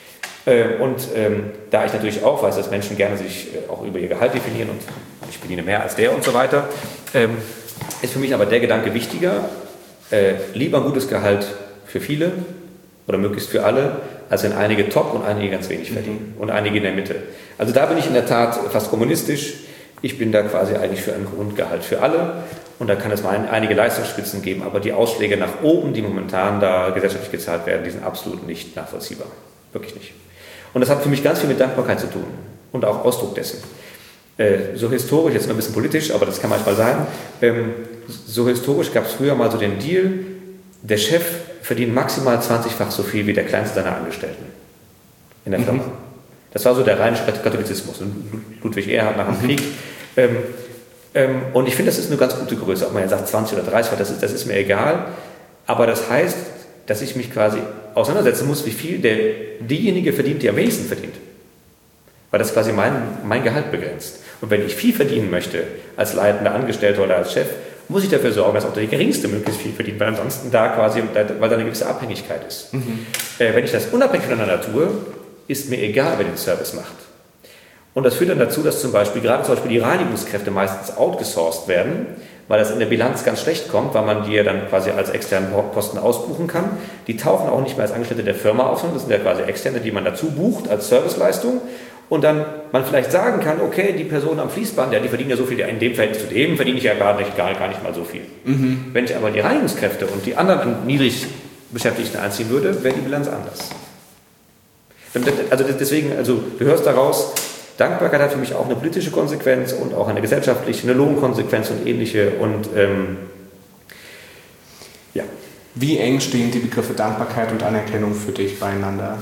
Da ich natürlich auch weiß, dass Menschen gerne sich auch über ihr Gehalt definieren und ich verdiene mehr als der und so weiter, ist für mich aber der Gedanke wichtiger, Lieber ein gutes Gehalt für viele oder möglichst für alle, als wenn einige top und einige ganz wenig verdienen und einige in der Mitte. Also da bin ich in der Tat fast kommunistisch. Ich bin da quasi eigentlich für ein Grundgehalt für alle und da kann es mal einige Leistungsspitzen geben, aber die Ausschläge nach oben, die momentan da gesellschaftlich gezahlt werden, die sind absolut nicht nachvollziehbar. Wirklich nicht. Und das hat für mich ganz viel mit Dankbarkeit zu tun und auch Ausdruck dessen. So historisch, jetzt noch ein bisschen politisch, aber das kann manchmal sein, so historisch gab es früher mal so den Deal, der Chef verdient maximal 20-fach so viel wie der kleinste seiner Angestellten in der Firma. Das war so der rheinische Katholizismus. Ludwig Erhard nach dem Krieg. Und ich finde, das ist eine ganz gute Größe. Ob man jetzt sagt 20 oder 30, das ist mir egal. Aber das heißt, dass ich mich quasi auseinandersetzen muss, wie viel diejenige verdient, die am wenigsten verdient. Weil das quasi mein Gehalt begrenzt. Und wenn ich viel verdienen möchte, als leitender Angestellter oder als Chef, muss ich dafür sorgen, dass auch der Geringste möglichst viel verdient, weil ansonsten weil da eine gewisse Abhängigkeit ist. Wenn ich das unabhängig voneinander tue, ist mir egal, wer den Service macht. Und das führt dann dazu, dass zum Beispiel die Reinigungskräfte meistens outgesourced werden, weil das in der Bilanz ganz schlecht kommt, weil man die ja dann quasi als externen Posten ausbuchen kann. Die tauchen auch nicht mehr als Angestellte der Firma auf, sondern das sind ja quasi Externe, die man dazu bucht als Serviceleistung. Und dann man vielleicht sagen kann, okay, die Person am Fließband, die verdienen ja so viel, in dem Verhältnis zu dem verdiene ich ja gar nicht mal so viel. Wenn ich aber die Reinigungskräfte und die anderen niedrig Beschäftigten einziehen würde, wäre die Bilanz anders. Also deswegen, du hörst daraus, Dankbarkeit hat für mich auch eine politische Konsequenz und auch eine gesellschaftliche, eine Lohnkonsequenz und ähnliche. Und ja. Wie eng stehen die Begriffe Dankbarkeit und Anerkennung für dich beieinander?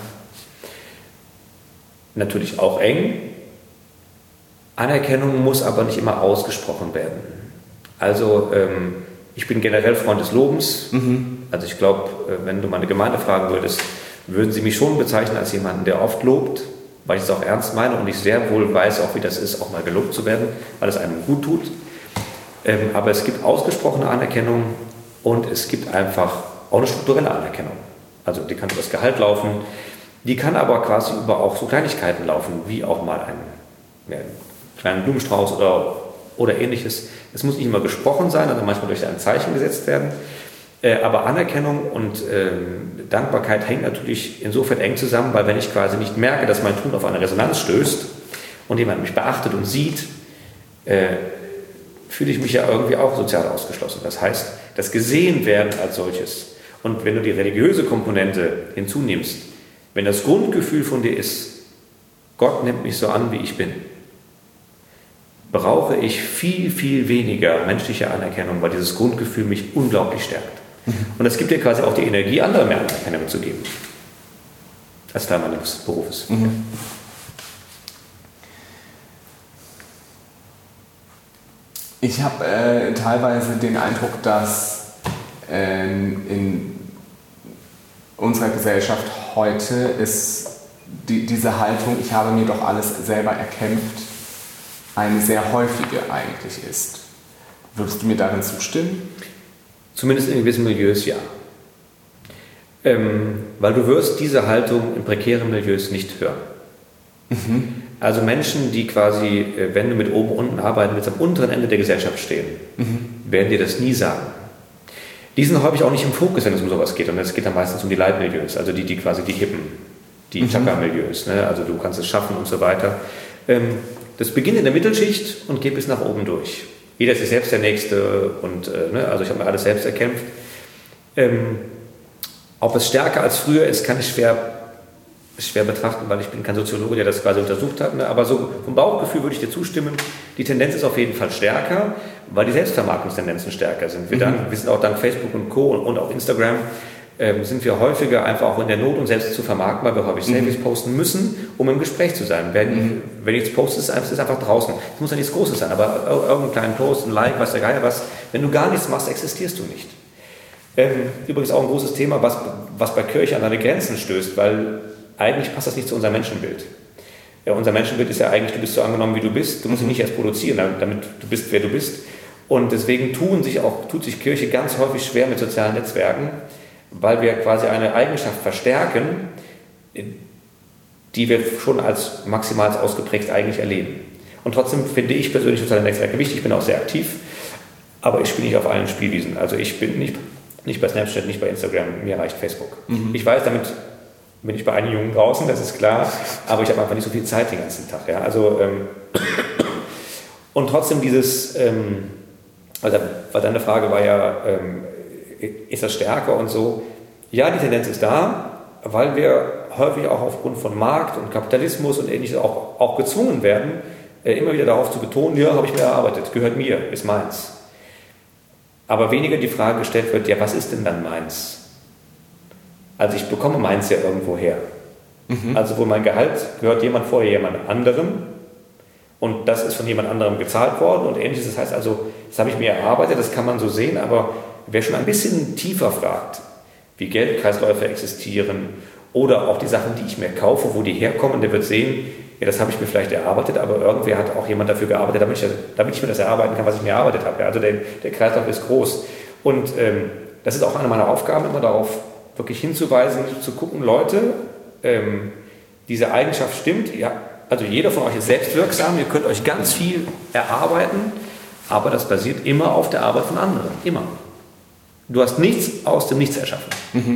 Natürlich auch eng. Anerkennung muss aber nicht immer ausgesprochen werden. Also ich bin generell Freund des Lobens. Also ich glaube, wenn du mal eine Gemeinde fragen würdest, würden sie mich schon bezeichnen als jemanden, der oft lobt, weil ich es auch ernst meine und ich sehr wohl weiß auch, wie das ist, auch mal gelobt zu werden, weil es einem gut tut. Aber es gibt ausgesprochene Anerkennung und es gibt einfach auch eine strukturelle Anerkennung. Also die kann über das Gehalt laufen, die kann aber quasi über auch so Kleinigkeiten laufen, wie auch mal einen kleinen Blumenstrauß oder ähnliches. Es muss nicht immer gesprochen sein, also manchmal durch ein Zeichen gesetzt werden. Aber Anerkennung und Dankbarkeit hängt natürlich insofern eng zusammen, weil wenn ich quasi nicht merke, dass mein Tun auf eine Resonanz stößt und jemand mich beachtet und sieht, fühle ich mich ja irgendwie auch sozial ausgeschlossen. Das heißt, das Gesehenwerden als solches. Und wenn du die religiöse Komponente hinzunimmst, wenn das Grundgefühl von dir ist, Gott nimmt mich so an, wie ich bin, brauche ich viel, viel weniger menschliche Anerkennung, weil dieses Grundgefühl mich unglaublich stärkt. Und es gibt dir quasi auch die Energie, anderen mehr Anerkennung zu geben, als Teil meines Berufes. Ich habe teilweise den Eindruck, dass in unserer Gesellschaft heute ist diese Haltung, ich habe mir doch alles selber erkämpft, eine sehr häufige eigentlich ist. Würdest du mir darin zustimmen? Zumindest in gewissen Milieus ja. Weil du wirst diese Haltung in prekären Milieus nicht hören. Also Menschen, die quasi, wenn du mit oben unten arbeiten willst, am unteren Ende der Gesellschaft stehen, werden dir das nie sagen. Die sind häufig auch nicht im Fokus, wenn es um sowas geht. Und es geht dann meistens um die Leitmilieus, also die quasi die Hippen, die Chakra-Milieus. Ne? Also du kannst es schaffen und so weiter. Das beginnt in der Mittelschicht und geht bis nach oben durch. Jeder ist sich selbst der Nächste und also ich habe mir alles selbst erkämpft. Ob es stärker als früher ist, kann ich schwer betrachten, weil ich bin kein Soziologe, der das quasi untersucht hat. Ne? Aber so vom Bauchgefühl würde ich dir zustimmen, die Tendenz ist auf jeden Fall stärker, weil die Selbstvermarktungstendenzen stärker sind. Wir sind auch dank Facebook und Co. und auch Instagram sind wir häufiger einfach auch in der Not, uns selbst zu vermarkten, weil wir häufig Selfies posten müssen, um im Gespräch zu sein. Wenn ich jetzt poste, ist es einfach draußen. Es muss ja nichts Großes sein, aber irgendeinen kleinen Post, ein Like, was der Geier was. Wenn du gar nichts machst, existierst du nicht. Übrigens auch ein großes Thema, was bei Kirche an seine Grenzen stößt, weil eigentlich passt das nicht zu unserem Menschenbild. Unser Menschenbild ist ja eigentlich, du bist so angenommen, wie du bist. Du musst dich nicht erst produzieren, damit du bist, wer du bist. Und deswegen tut sich Kirche ganz häufig schwer mit sozialen Netzwerken, weil wir quasi eine Eigenschaft verstärken, die wir schon als maximal ausgeprägt eigentlich erleben. Und trotzdem finde ich persönlich soziale Netzwerke wichtig, ich bin auch sehr aktiv, aber ich spiele nicht auf allen Spielwiesen. Also ich bin nicht Nicht bei Snapchat, nicht bei Instagram, mir reicht Facebook. Ich weiß, damit bin ich bei einigen Jungen draußen, das ist klar, aber ich habe einfach nicht so viel Zeit den ganzen Tag. Ja? Also, und trotzdem also deine Frage war ja, ist das stärker und so? Ja, die Tendenz ist da, weil wir häufig auch aufgrund von Markt und Kapitalismus und Ähnliches auch gezwungen werden, immer wieder darauf zu betonen, ja, habe ich mir erarbeitet, gehört mir, ist meins. Aber weniger die Frage gestellt wird, ja, was ist denn dann meins? Also ich bekomme meins ja irgendwo her. Also wohl mein Gehalt gehört vorher jemand anderem und das ist von jemand anderem gezahlt worden und Ähnliches. Das heißt also, das habe ich mir erarbeitet, das kann man so sehen, aber wer schon ein bisschen tiefer fragt, wie Geldkreisläufe existieren oder auch die Sachen, die ich mir kaufe, wo die herkommen, der wird sehen, ja, das habe ich mir vielleicht erarbeitet, aber irgendwer hat auch jemand dafür gearbeitet, damit ich mir das erarbeiten kann, was ich mir erarbeitet habe. Ja, also der Kreislauf ist groß. Und das ist auch eine meiner Aufgaben, immer darauf wirklich hinzuweisen, zu gucken, Leute, diese Eigenschaft stimmt, ja, also jeder von euch ist selbstwirksam, ihr könnt euch ganz viel erarbeiten, aber das basiert immer auf der Arbeit von anderen, immer. Du hast nichts aus dem Nichts erschaffen.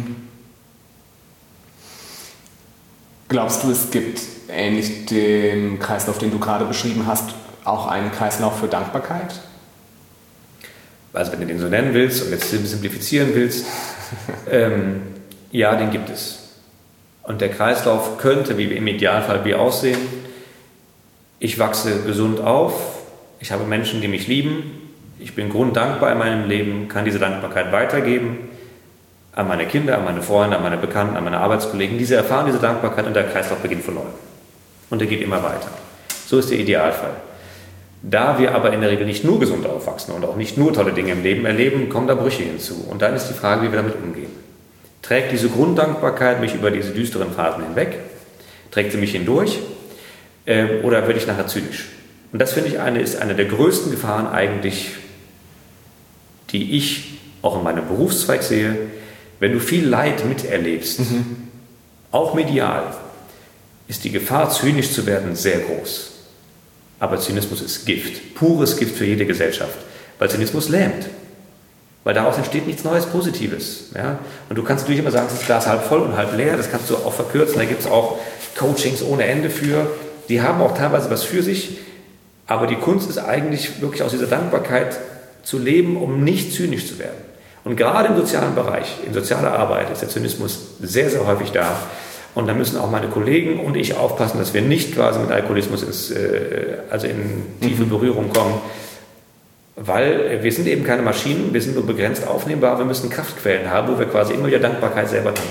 Glaubst du, es gibt, ähnlich dem Kreislauf, den du gerade beschrieben hast, auch einen Kreislauf für Dankbarkeit? Also wenn du den so nennen willst und jetzt simplifizieren willst, ja, den gibt es. Und der Kreislauf könnte im Idealfall wie aussehen: Ich wachse gesund auf, ich habe Menschen, die mich lieben, ich bin grunddankbar in meinem Leben, kann diese Dankbarkeit weitergeben an meine Kinder, an meine Freunde, an meine Bekannten, an meine Arbeitskollegen. Diese erfahren diese Dankbarkeit und der Kreislauf beginnt von neu. Und der geht immer weiter. So ist der Idealfall. Da wir aber in der Regel nicht nur gesund aufwachsen und auch nicht nur tolle Dinge im Leben erleben, kommen da Brüche hinzu. Und dann ist die Frage, wie wir damit umgehen. Trägt diese Grunddankbarkeit mich über diese düsteren Phasen hinweg? Trägt sie mich hindurch? Oder werde ich nachher zynisch? Und das, finde ich, ist eine der größten Gefahren eigentlich, die ich auch in meinem Berufszweig sehe. Wenn du viel Leid miterlebst, auch medial, ist die Gefahr, zynisch zu werden, sehr groß. Aber Zynismus ist Gift, pures Gift für jede Gesellschaft, weil Zynismus lähmt. Weil daraus entsteht nichts Neues, Positives. Ja? Und du kannst natürlich immer sagen, es ist Glas halb voll und halb leer, das kannst du auch verkürzen, da gibt es auch Coachings ohne Ende für. Die haben auch teilweise was für sich, aber die Kunst ist eigentlich wirklich aus dieser Dankbarkeit zu leben, um nicht zynisch zu werden. Und gerade im sozialen Bereich, in sozialer Arbeit, ist der Zynismus sehr, sehr häufig da. Und da müssen auch meine Kollegen und ich aufpassen, dass wir nicht quasi mit Alkoholismus in tiefe Berührung kommen, weil wir sind eben keine Maschinen, wir sind nur begrenzt aufnehmbar, wir müssen Kraftquellen haben, wo wir quasi immer wieder Dankbarkeit selber haben.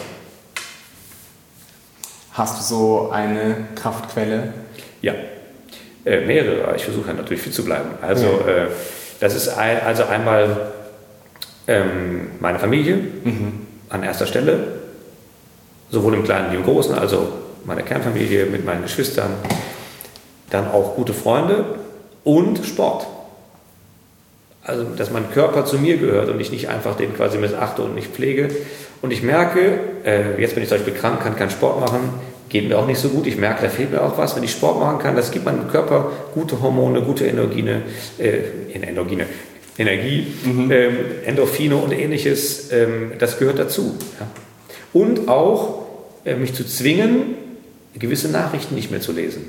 Hast du so eine Kraftquelle? Ja, mehrere, aber ich versuche ja natürlich fit zu bleiben. Also das ist einmal meine Familie an erster Stelle, sowohl im Kleinen wie im Großen, also meine Kernfamilie mit meinen Geschwistern, dann auch gute Freunde und Sport. Also, dass mein Körper zu mir gehört und ich nicht einfach den quasi missachte und nicht pflege. Und ich merke, jetzt bin ich zum Beispiel krank, kann keinen Sport machen, geht mir auch nicht so gut. Ich merke, da fehlt mir auch was. Wenn ich Sport machen kann, das gibt meinem Körper gute Hormone, gute Energie, Endorphine und Ähnliches. Das gehört dazu. Ja. Und auch mich zu zwingen, gewisse Nachrichten nicht mehr zu lesen.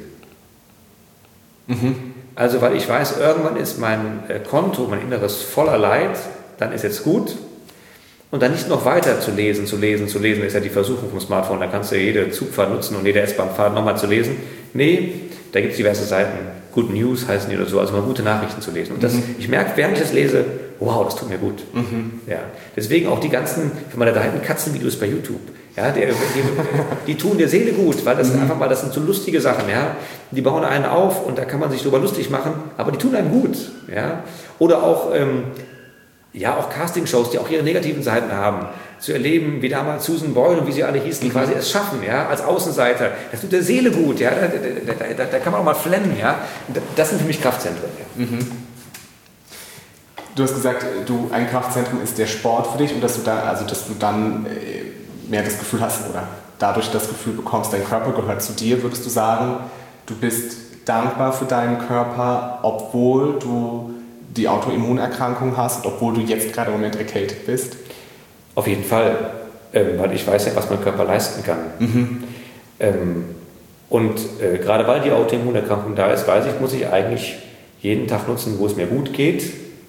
Also, weil ich weiß, irgendwann ist mein Konto, mein Inneres voller Leid, dann ist jetzt gut. Und dann nicht noch weiter zu lesen, ist ja die Versuchung vom Smartphone. Da kannst du jede Zugfahrt nutzen und jede S-Bahn-Fahrt nochmal zu lesen. Nee, da gibt es diverse Seiten. Good News heißen die oder so, also mal gute Nachrichten zu lesen. Und das, ich merke, während ich das lese, wow, das tut mir gut. Ja. Deswegen auch die ganzen, für meine da Katzenvideos bei YouTube. Ja, die tun der Seele gut, weil das das sind so lustige Sachen. Ja. Die bauen einen auf und da kann man sich drüber lustig machen, aber die tun einem gut. Ja. Oder auch auch Castingshows, die auch ihre negativen Seiten haben, zu erleben, wie damals Susan Boyle und wie sie alle hießen, die quasi es schaffen, ja, als Außenseiter. Das tut der Seele gut, ja, da kann man auch mal flennen, ja. Das sind für mich Kraftzentren. Ja. Du hast gesagt, ein Kraftzentrum ist der Sport für dich und dass du dann mehr das Gefühl hast oder dadurch das Gefühl bekommst, dein Körper gehört zu dir, würdest du sagen, du bist dankbar für deinen Körper, obwohl du die Autoimmunerkrankung hast, obwohl du jetzt gerade im Moment erkältet bist? Auf jeden Fall, weil ich weiß ja, was mein Körper leisten kann. Und gerade weil die Autoimmunerkrankung da ist, weiß ich, muss ich eigentlich jeden Tag nutzen, wo es mir gut geht,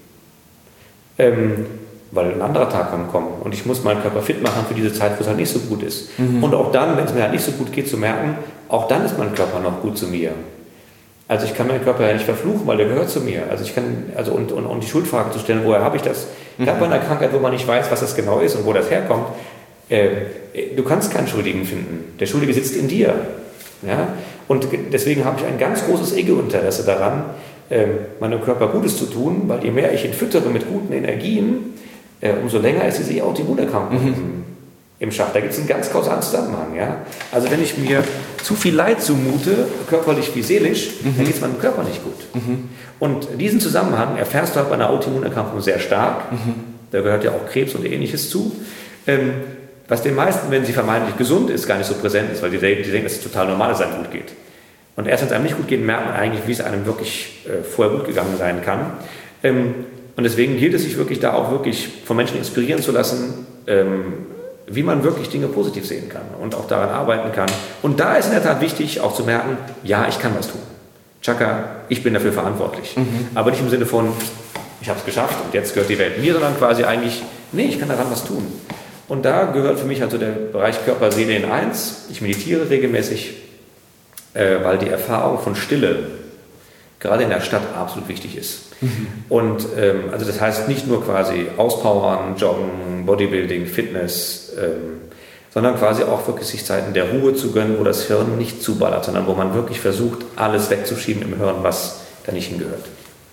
weil ein anderer Tag kann kommen und ich muss meinen Körper fit machen für diese Zeit, wo es halt nicht so gut ist. Und auch dann, wenn es mir halt nicht so gut geht, zu merken, auch dann ist mein Körper noch gut zu mir. Also ich kann meinen Körper ja nicht verfluchen, weil der gehört zu mir. Also ich kann, und die Schuldfrage zu stellen, woher habe ich das? Gerade bei einer Krankheit, wo man nicht weiß, was das genau ist und wo das herkommt, du kannst keinen Schuldigen finden. Der Schuldige sitzt in dir. Ja? Und deswegen habe ich ein ganz großes Ego-Interesse daran, meinem Körper Gutes zu tun, weil je mehr ich ihn füttere mit guten Energien, umso länger ist diese Autoimmunerkrankung im Schach. Da gibt es einen ganz kausalen Zusammenhang. Ja? Also wenn ich mir zu viel Leid zumute, körperlich wie seelisch, dann geht es meinem Körper nicht gut. Und diesen Zusammenhang erfährst du halt bei einer Autoimmunerkrankung sehr stark. Da gehört ja auch Krebs und Ähnliches zu. Was den meisten, wenn sie vermeintlich gesund ist, gar nicht so präsent ist, weil die denken, dass es total normal ist, dass es einem gut geht. Und erst wenn es einem nicht gut geht, merkt man eigentlich, wie es einem wirklich vorher gut gegangen sein kann. Und deswegen gilt es sich wirklich da auch wirklich von Menschen inspirieren zu lassen, wie man wirklich Dinge positiv sehen kann und auch daran arbeiten kann. Und da ist in der Tat wichtig, auch zu merken, ja, ich kann was tun. Chaka, ich bin dafür verantwortlich. Aber nicht im Sinne von, ich habe es geschafft und jetzt gehört die Welt mir, sondern quasi eigentlich, nee, ich kann daran was tun. Und da gehört für mich also der Bereich Körper, Seele in eins. Ich meditiere regelmäßig, weil die Erfahrung von Stille gerade in der Stadt absolut wichtig ist. Und also das heißt nicht nur quasi auspowern, joggen, Bodybuilding, Fitness, sondern quasi auch wirklich sich Zeiten der Ruhe zu gönnen, wo das Hirn nicht zuballert, sondern wo man wirklich versucht, alles wegzuschieben im Hirn, was da nicht hingehört.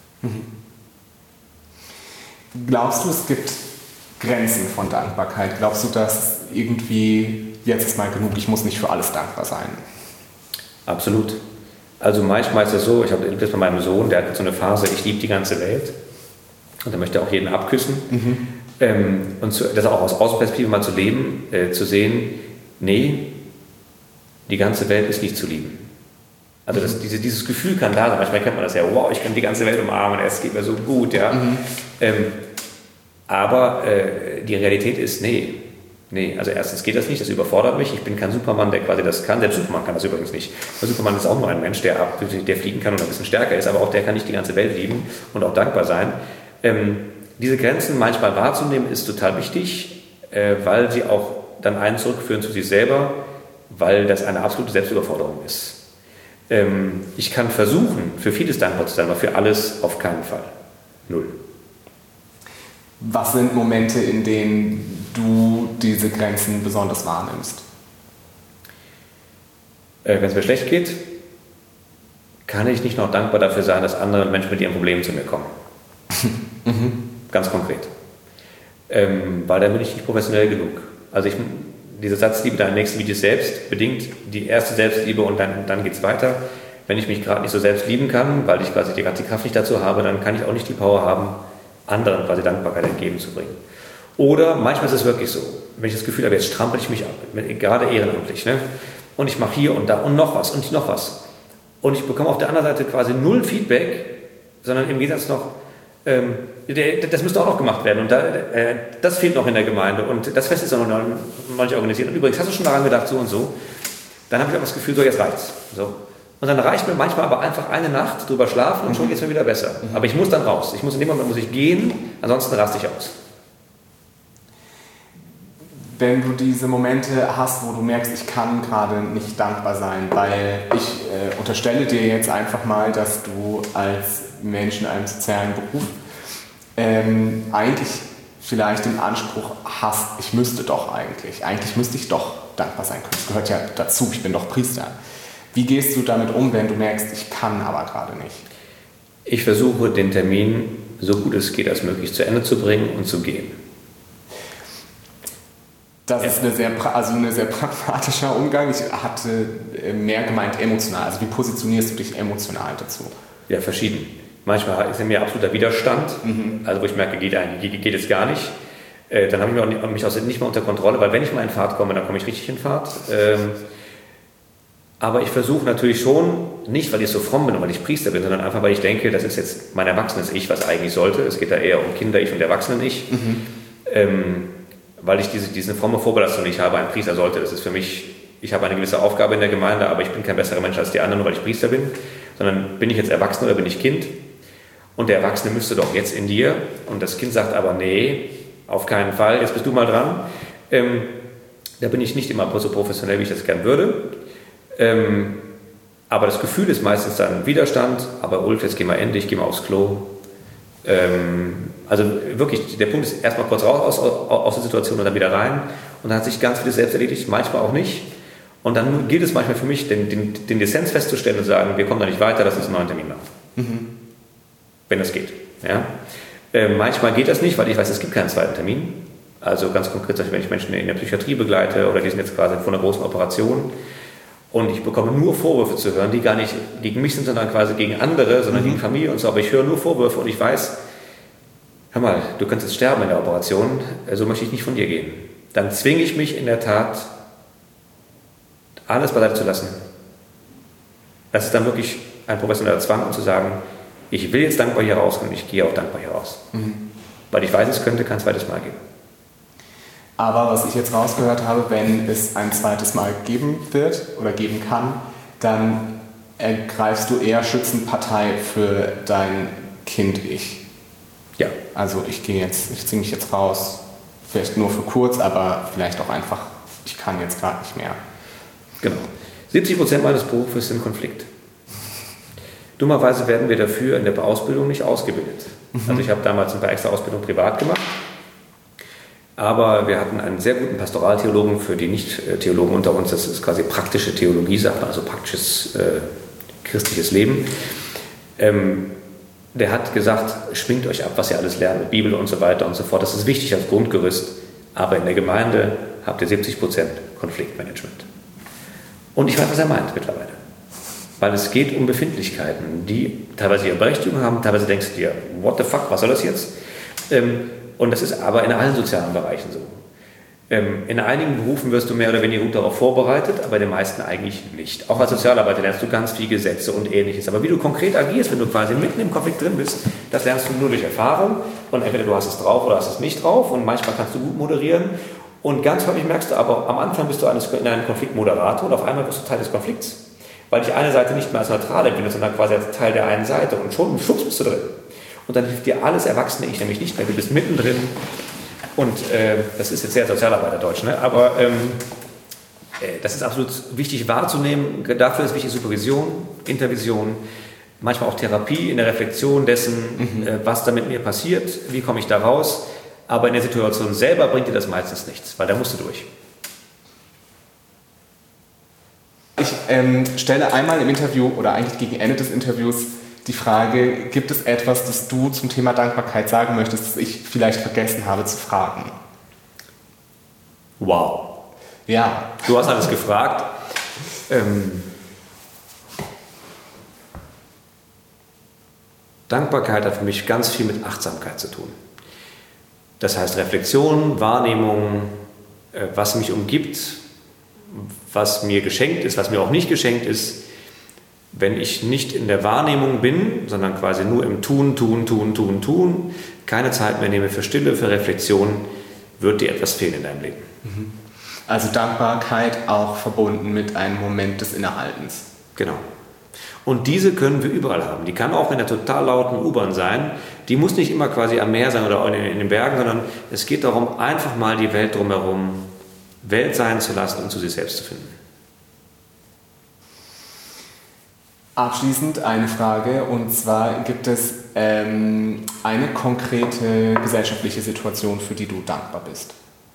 Glaubst du, es gibt Grenzen von Dankbarkeit? Glaubst du, dass irgendwie, jetzt ist mal genug, ich muss nicht für alles dankbar sein? Absolut. Also manchmal ist es so, ich habe das bei meinem Sohn, der hat so eine Phase, ich liebe die ganze Welt und er möchte auch jeden abküssen. Und das auch aus Außenperspektive mal zu leben, zu sehen, nee, die ganze Welt ist nicht zu lieben. Also dieses Gefühl kann da sein. Manchmal kennt man das ja, wow, ich kann die ganze Welt umarmen, es geht mir so gut. Ja. Aber die Realität ist, nee, also erstens geht das nicht, das überfordert mich. Ich bin kein Superman, der quasi das kann. Selbst Superman kann das übrigens nicht. Der Superman ist auch nur ein Mensch, der fliegen kann und ein bisschen stärker ist, aber auch der kann nicht die ganze Welt lieben und auch dankbar sein. Diese Grenzen manchmal wahrzunehmen, ist total wichtig, weil sie auch dann einen zurückführen zu sich selber, weil das eine absolute Selbstüberforderung ist. Ich kann versuchen, für vieles dankbar zu sein, aber für alles auf keinen Fall. Null. Was sind Momente, in denen du diese Grenzen besonders wahrnimmst? Wenn es mir schlecht geht, kann ich nicht noch dankbar dafür sein, dass andere Menschen mit ihren Problemen zu mir kommen. Ganz konkret. Weil dann bin ich nicht professionell genug. Also dieser Satz, liebe deinen Nächsten wie dich selbst, bedingt die erste Selbstliebe und dann geht es weiter. Wenn ich mich gerade nicht so selbst lieben kann, weil ich quasi gerade die Kraft nicht dazu habe, dann kann ich auch nicht die Power haben, anderen quasi Dankbarkeit entgegenzubringen. Oder manchmal ist es wirklich so, wenn ich das Gefühl habe, jetzt strampel ich mich ab, gerade ehrenamtlich, ne? Und ich mache hier und da und noch was und noch was. Und ich bekomme auf der anderen Seite quasi null Feedback, sondern im Gegensatz noch, das müsste auch noch gemacht werden und das fehlt noch in der Gemeinde und das Fest ist noch nicht organisiert. Und übrigens, hast du schon daran gedacht, so und so? Dann habe ich auch das Gefühl, so jetzt reicht's. So. Und dann reicht mir manchmal aber einfach eine Nacht drüber schlafen und schon geht es mir wieder besser. Aber ich muss dann raus. In dem Moment muss ich gehen, ansonsten raste ich aus. Wenn du diese Momente hast, wo du merkst, ich kann gerade nicht dankbar sein, weil ich unterstelle dir jetzt einfach mal, dass du als Mensch in einem sozialen Beruf eigentlich vielleicht den Anspruch hast, ich müsste doch eigentlich müsste ich doch dankbar sein können. Das gehört ja dazu, ich bin doch Priester. Wie gehst du damit um, wenn du merkst, ich kann aber gerade nicht? Ich versuche, den Termin so gut es geht als möglich zu Ende zu bringen und zu gehen. Das ist ein sehr pragmatischer Umgang. Ich hatte mehr gemeint emotional. Also wie positionierst du dich emotional dazu? Ja, verschieden. Manchmal ist in mir absoluter Widerstand, also wo ich merke, geht jetzt gar nicht. Dann habe ich mich auch nicht mehr unter Kontrolle, weil wenn ich mal in Fahrt komme, dann komme ich richtig in Fahrt. Aber ich versuche natürlich schon, nicht weil ich so fromm bin und weil ich Priester bin, sondern einfach weil ich denke, das ist jetzt mein erwachsenes Ich, was eigentlich sollte. Es geht da eher um Kinder-Ich und Erwachsenen-Ich. weil ich diese fromme Vorbelastung nicht habe. Ein Priester sollte, das ist für mich, ich habe eine gewisse Aufgabe in der Gemeinde, aber ich bin kein besserer Mensch als die anderen, nur weil ich Priester bin, sondern bin ich jetzt erwachsen oder bin ich Kind? Und der Erwachsene müsste doch jetzt in dir, und das Kind sagt aber, nee, auf keinen Fall, jetzt bist du mal dran. Da bin ich nicht immer so professionell, wie ich das gern würde. Aber das Gefühl ist meistens dann Widerstand, aber Ulf, jetzt geh mal endlich, geh mal aufs Klo. Also wirklich, der Punkt ist erstmal kurz raus aus der Situation und dann wieder rein. Und dann hat sich ganz vieles selbst erledigt, manchmal auch nicht. Und dann gilt es manchmal für mich, den Dissens festzustellen und zu sagen, wir kommen da nicht weiter, lass uns einen neuen Termin machen. Wenn das geht. Ja? Manchmal geht das nicht, weil ich weiß, es gibt keinen zweiten Termin. Also ganz konkret, wenn ich Menschen in der Psychiatrie begleite oder die sind jetzt gerade vor einer großen Operation und ich bekomme nur Vorwürfe zu hören, die gar nicht gegen mich sind, sondern quasi gegen andere, sondern gegen Familie und so. Aber ich höre nur Vorwürfe und ich weiß, hör mal, du kannst jetzt sterben in der Operation, so möchte ich nicht von dir gehen. Dann zwinge ich mich in der Tat, alles beiseite zu lassen. Das ist dann wirklich ein professioneller Zwang, um zu sagen, ich will jetzt dankbar hier raus und ich gehe auch dankbar hier raus. Weil ich weiß, es könnte kein zweites Mal geben. Aber was ich jetzt rausgehört habe, wenn es ein zweites Mal geben wird oder geben kann, dann ergreifst du eher schützend Partei für dein Kind-Ich. Ja. Also ich ziehe mich jetzt raus, vielleicht nur für kurz, aber vielleicht auch einfach, ich kann jetzt gerade nicht mehr. Genau. 70% meines Berufes sind Konflikt. Dummerweise werden wir dafür in der Ausbildung nicht ausgebildet. Also ich habe damals ein paar extra Ausbildungen privat gemacht, aber wir hatten einen sehr guten Pastoraltheologen für die Nicht-Theologen unter uns, das ist quasi praktische Theologie, sagt man, also praktisches christliches Leben. Der hat gesagt, schwingt euch ab, was ihr alles lernt mit Bibel und so weiter und so fort. Das ist wichtig als Grundgerüst, aber in der Gemeinde habt ihr 70% Konfliktmanagement. Und ich weiß, was er meint mittlerweile. Weil es geht um Befindlichkeiten, die teilweise ihre Berechtigung haben, teilweise denkst du dir, what the fuck, was soll das jetzt? Und das ist aber in allen sozialen Bereichen so. In einigen Berufen wirst du mehr oder weniger gut darauf vorbereitet, aber in den meisten eigentlich nicht. Auch als Sozialarbeiter lernst du ganz viele Gesetze und Ähnliches. Aber wie du konkret agierst, wenn du quasi mitten im Konflikt drin bist, das lernst du nur durch Erfahrung. Und entweder du hast es drauf oder hast es nicht drauf. Und manchmal kannst du gut moderieren. Und ganz häufig merkst du aber, am Anfang bist du in einem Konfliktmoderator und auf einmal wirst du Teil des Konflikts. Weil dich eine Seite nicht mehr als neutral empfindet, sondern quasi als Teil der einen Seite. Und schon im Schutz bist du drin. Und dann hilft dir alles Erwachsene, ich nämlich nicht mehr. Du bist mittendrin. Und das ist jetzt sehr Sozialarbeiterdeutsch, ne? Aber das ist absolut wichtig wahrzunehmen. Dafür ist wichtig Supervision, Intervision, manchmal auch Therapie in der Reflexion dessen, was da mit mir passiert, wie komme ich da raus. Aber in der Situation selber bringt dir das meistens nichts, weil da musst du durch. Ich stelle einmal im Interview oder eigentlich gegen Ende des Interviews die Frage, gibt es etwas, das du zum Thema Dankbarkeit sagen möchtest, das ich vielleicht vergessen habe zu fragen? Wow. Ja. Du hast alles gefragt. Dankbarkeit hat für mich ganz viel mit Achtsamkeit zu tun. Das heißt Reflexion, Wahrnehmung, was mich umgibt, was mir geschenkt ist, was mir auch nicht geschenkt ist. Wenn ich nicht in der Wahrnehmung bin, sondern quasi nur im Tun, keine Zeit mehr nehme für Stille, für Reflexion, wird dir etwas fehlen in deinem Leben. Also Dankbarkeit auch verbunden mit einem Moment des Innehaltens. Genau. Und diese können wir überall haben. Die kann auch in der total lauten U-Bahn sein. Die muss nicht immer quasi am Meer sein oder in den Bergen, sondern es geht darum, einfach mal die Welt drumherum Welt sein zu lassen und zu sich selbst zu finden. Abschließend eine Frage, und zwar gibt es eine konkrete gesellschaftliche Situation, für die du dankbar bist?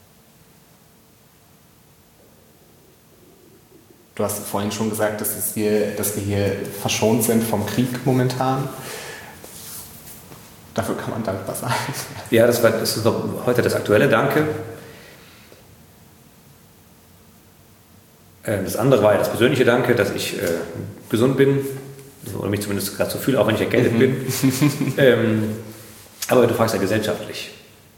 Du hast vorhin schon gesagt, dass wir hier verschont sind vom Krieg momentan. Dafür kann man dankbar sein. Ja, das ist heute das aktuelle Danke. Das andere war ja das persönliche Danke, dass ich gesund bin, oder mich zumindest gerade so fühle, auch wenn ich erkältet bin. Aber du fragst ja gesellschaftlich.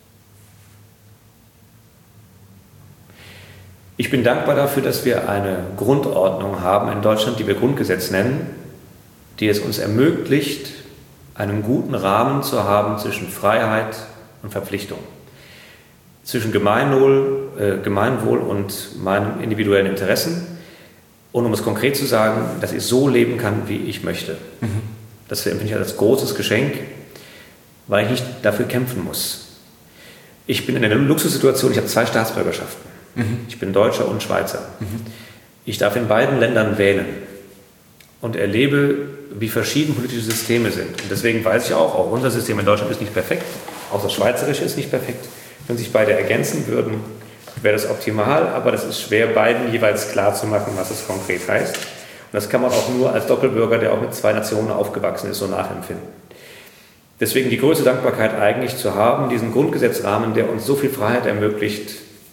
Ich bin dankbar dafür, dass wir eine Grundordnung haben in Deutschland, die wir Grundgesetz nennen, die es uns ermöglicht, einen guten Rahmen zu haben zwischen Freiheit und Verpflichtung. zwischen Gemeinwohl und meinen individuellen Interessen. Und um es konkret zu sagen, dass ich so leben kann, wie ich möchte. Das empfinde ich als großes Geschenk, weil ich nicht dafür kämpfen muss. Ich bin in einer Luxussituation, ich habe 2 Staatsbürgerschaften. Ich bin Deutscher und Schweizer. Ich darf in beiden Ländern wählen und erlebe, wie verschieden politische Systeme sind. Und deswegen weiß ich auch unser System in Deutschland ist nicht perfekt, auch das schweizerische ist nicht perfekt. Wenn sich beide ergänzen würden, wäre das optimal, aber das ist schwer, beiden jeweils klar zu machen, was es konkret heißt. Und das kann man auch nur als Doppelbürger, der auch mit 2 Nationen aufgewachsen ist, so nachempfinden. Deswegen die größte Dankbarkeit eigentlich zu haben, diesen Grundgesetzrahmen, der uns so viel Freiheit ermöglicht,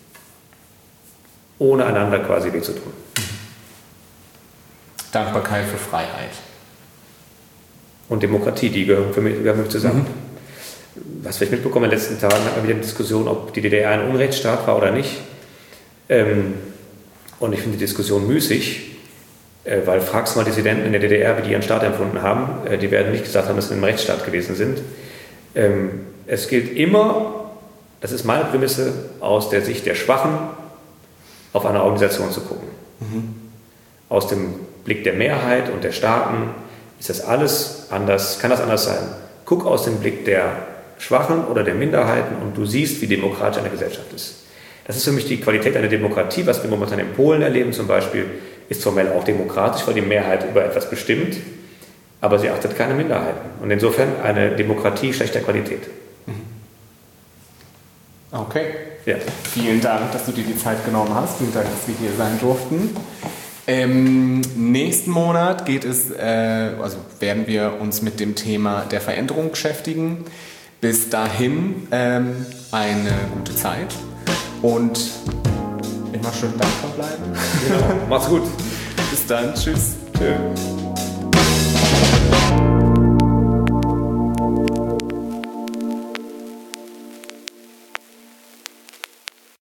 ohne einander quasi weh zu tun. Dankbarkeit für Freiheit. Und Demokratie, die gehören für mich zusammen. Was wir mitbekommen in den letzten Tagen, hat man wieder eine Diskussion, ob die DDR ein Unrechtsstaat war oder nicht. Und ich finde die Diskussion müßig, weil fragst mal Dissidenten in der DDR, wie die ihren Staat empfunden haben, die werden nicht gesagt haben, dass sie in einem Rechtsstaat gewesen sind. Es gilt immer, das ist meine Prämisse, aus der Sicht der Schwachen auf eine Organisation zu gucken. Aus dem Blick der Mehrheit und der Starken ist das alles anders, kann das anders sein. Guck aus dem Blick der Schwachen oder der Minderheiten und du siehst, wie demokratisch eine Gesellschaft ist. Das ist für mich die Qualität einer Demokratie, was wir momentan in Polen erleben zum Beispiel, ist formell auch demokratisch, weil die Mehrheit über etwas bestimmt, aber sie achtet keine Minderheiten. Und insofern eine Demokratie schlechter Qualität. Okay. Ja. Vielen Dank, dass du dir die Zeit genommen hast. Vielen Dank, dass wir hier sein durften. Nächsten Monat werden wir uns mit dem Thema der Veränderung beschäftigen. Bis dahin eine gute Zeit und immer schön dankbar bleiben. Genau. Mach's gut. Bis dann. Tschüss. Tschüss.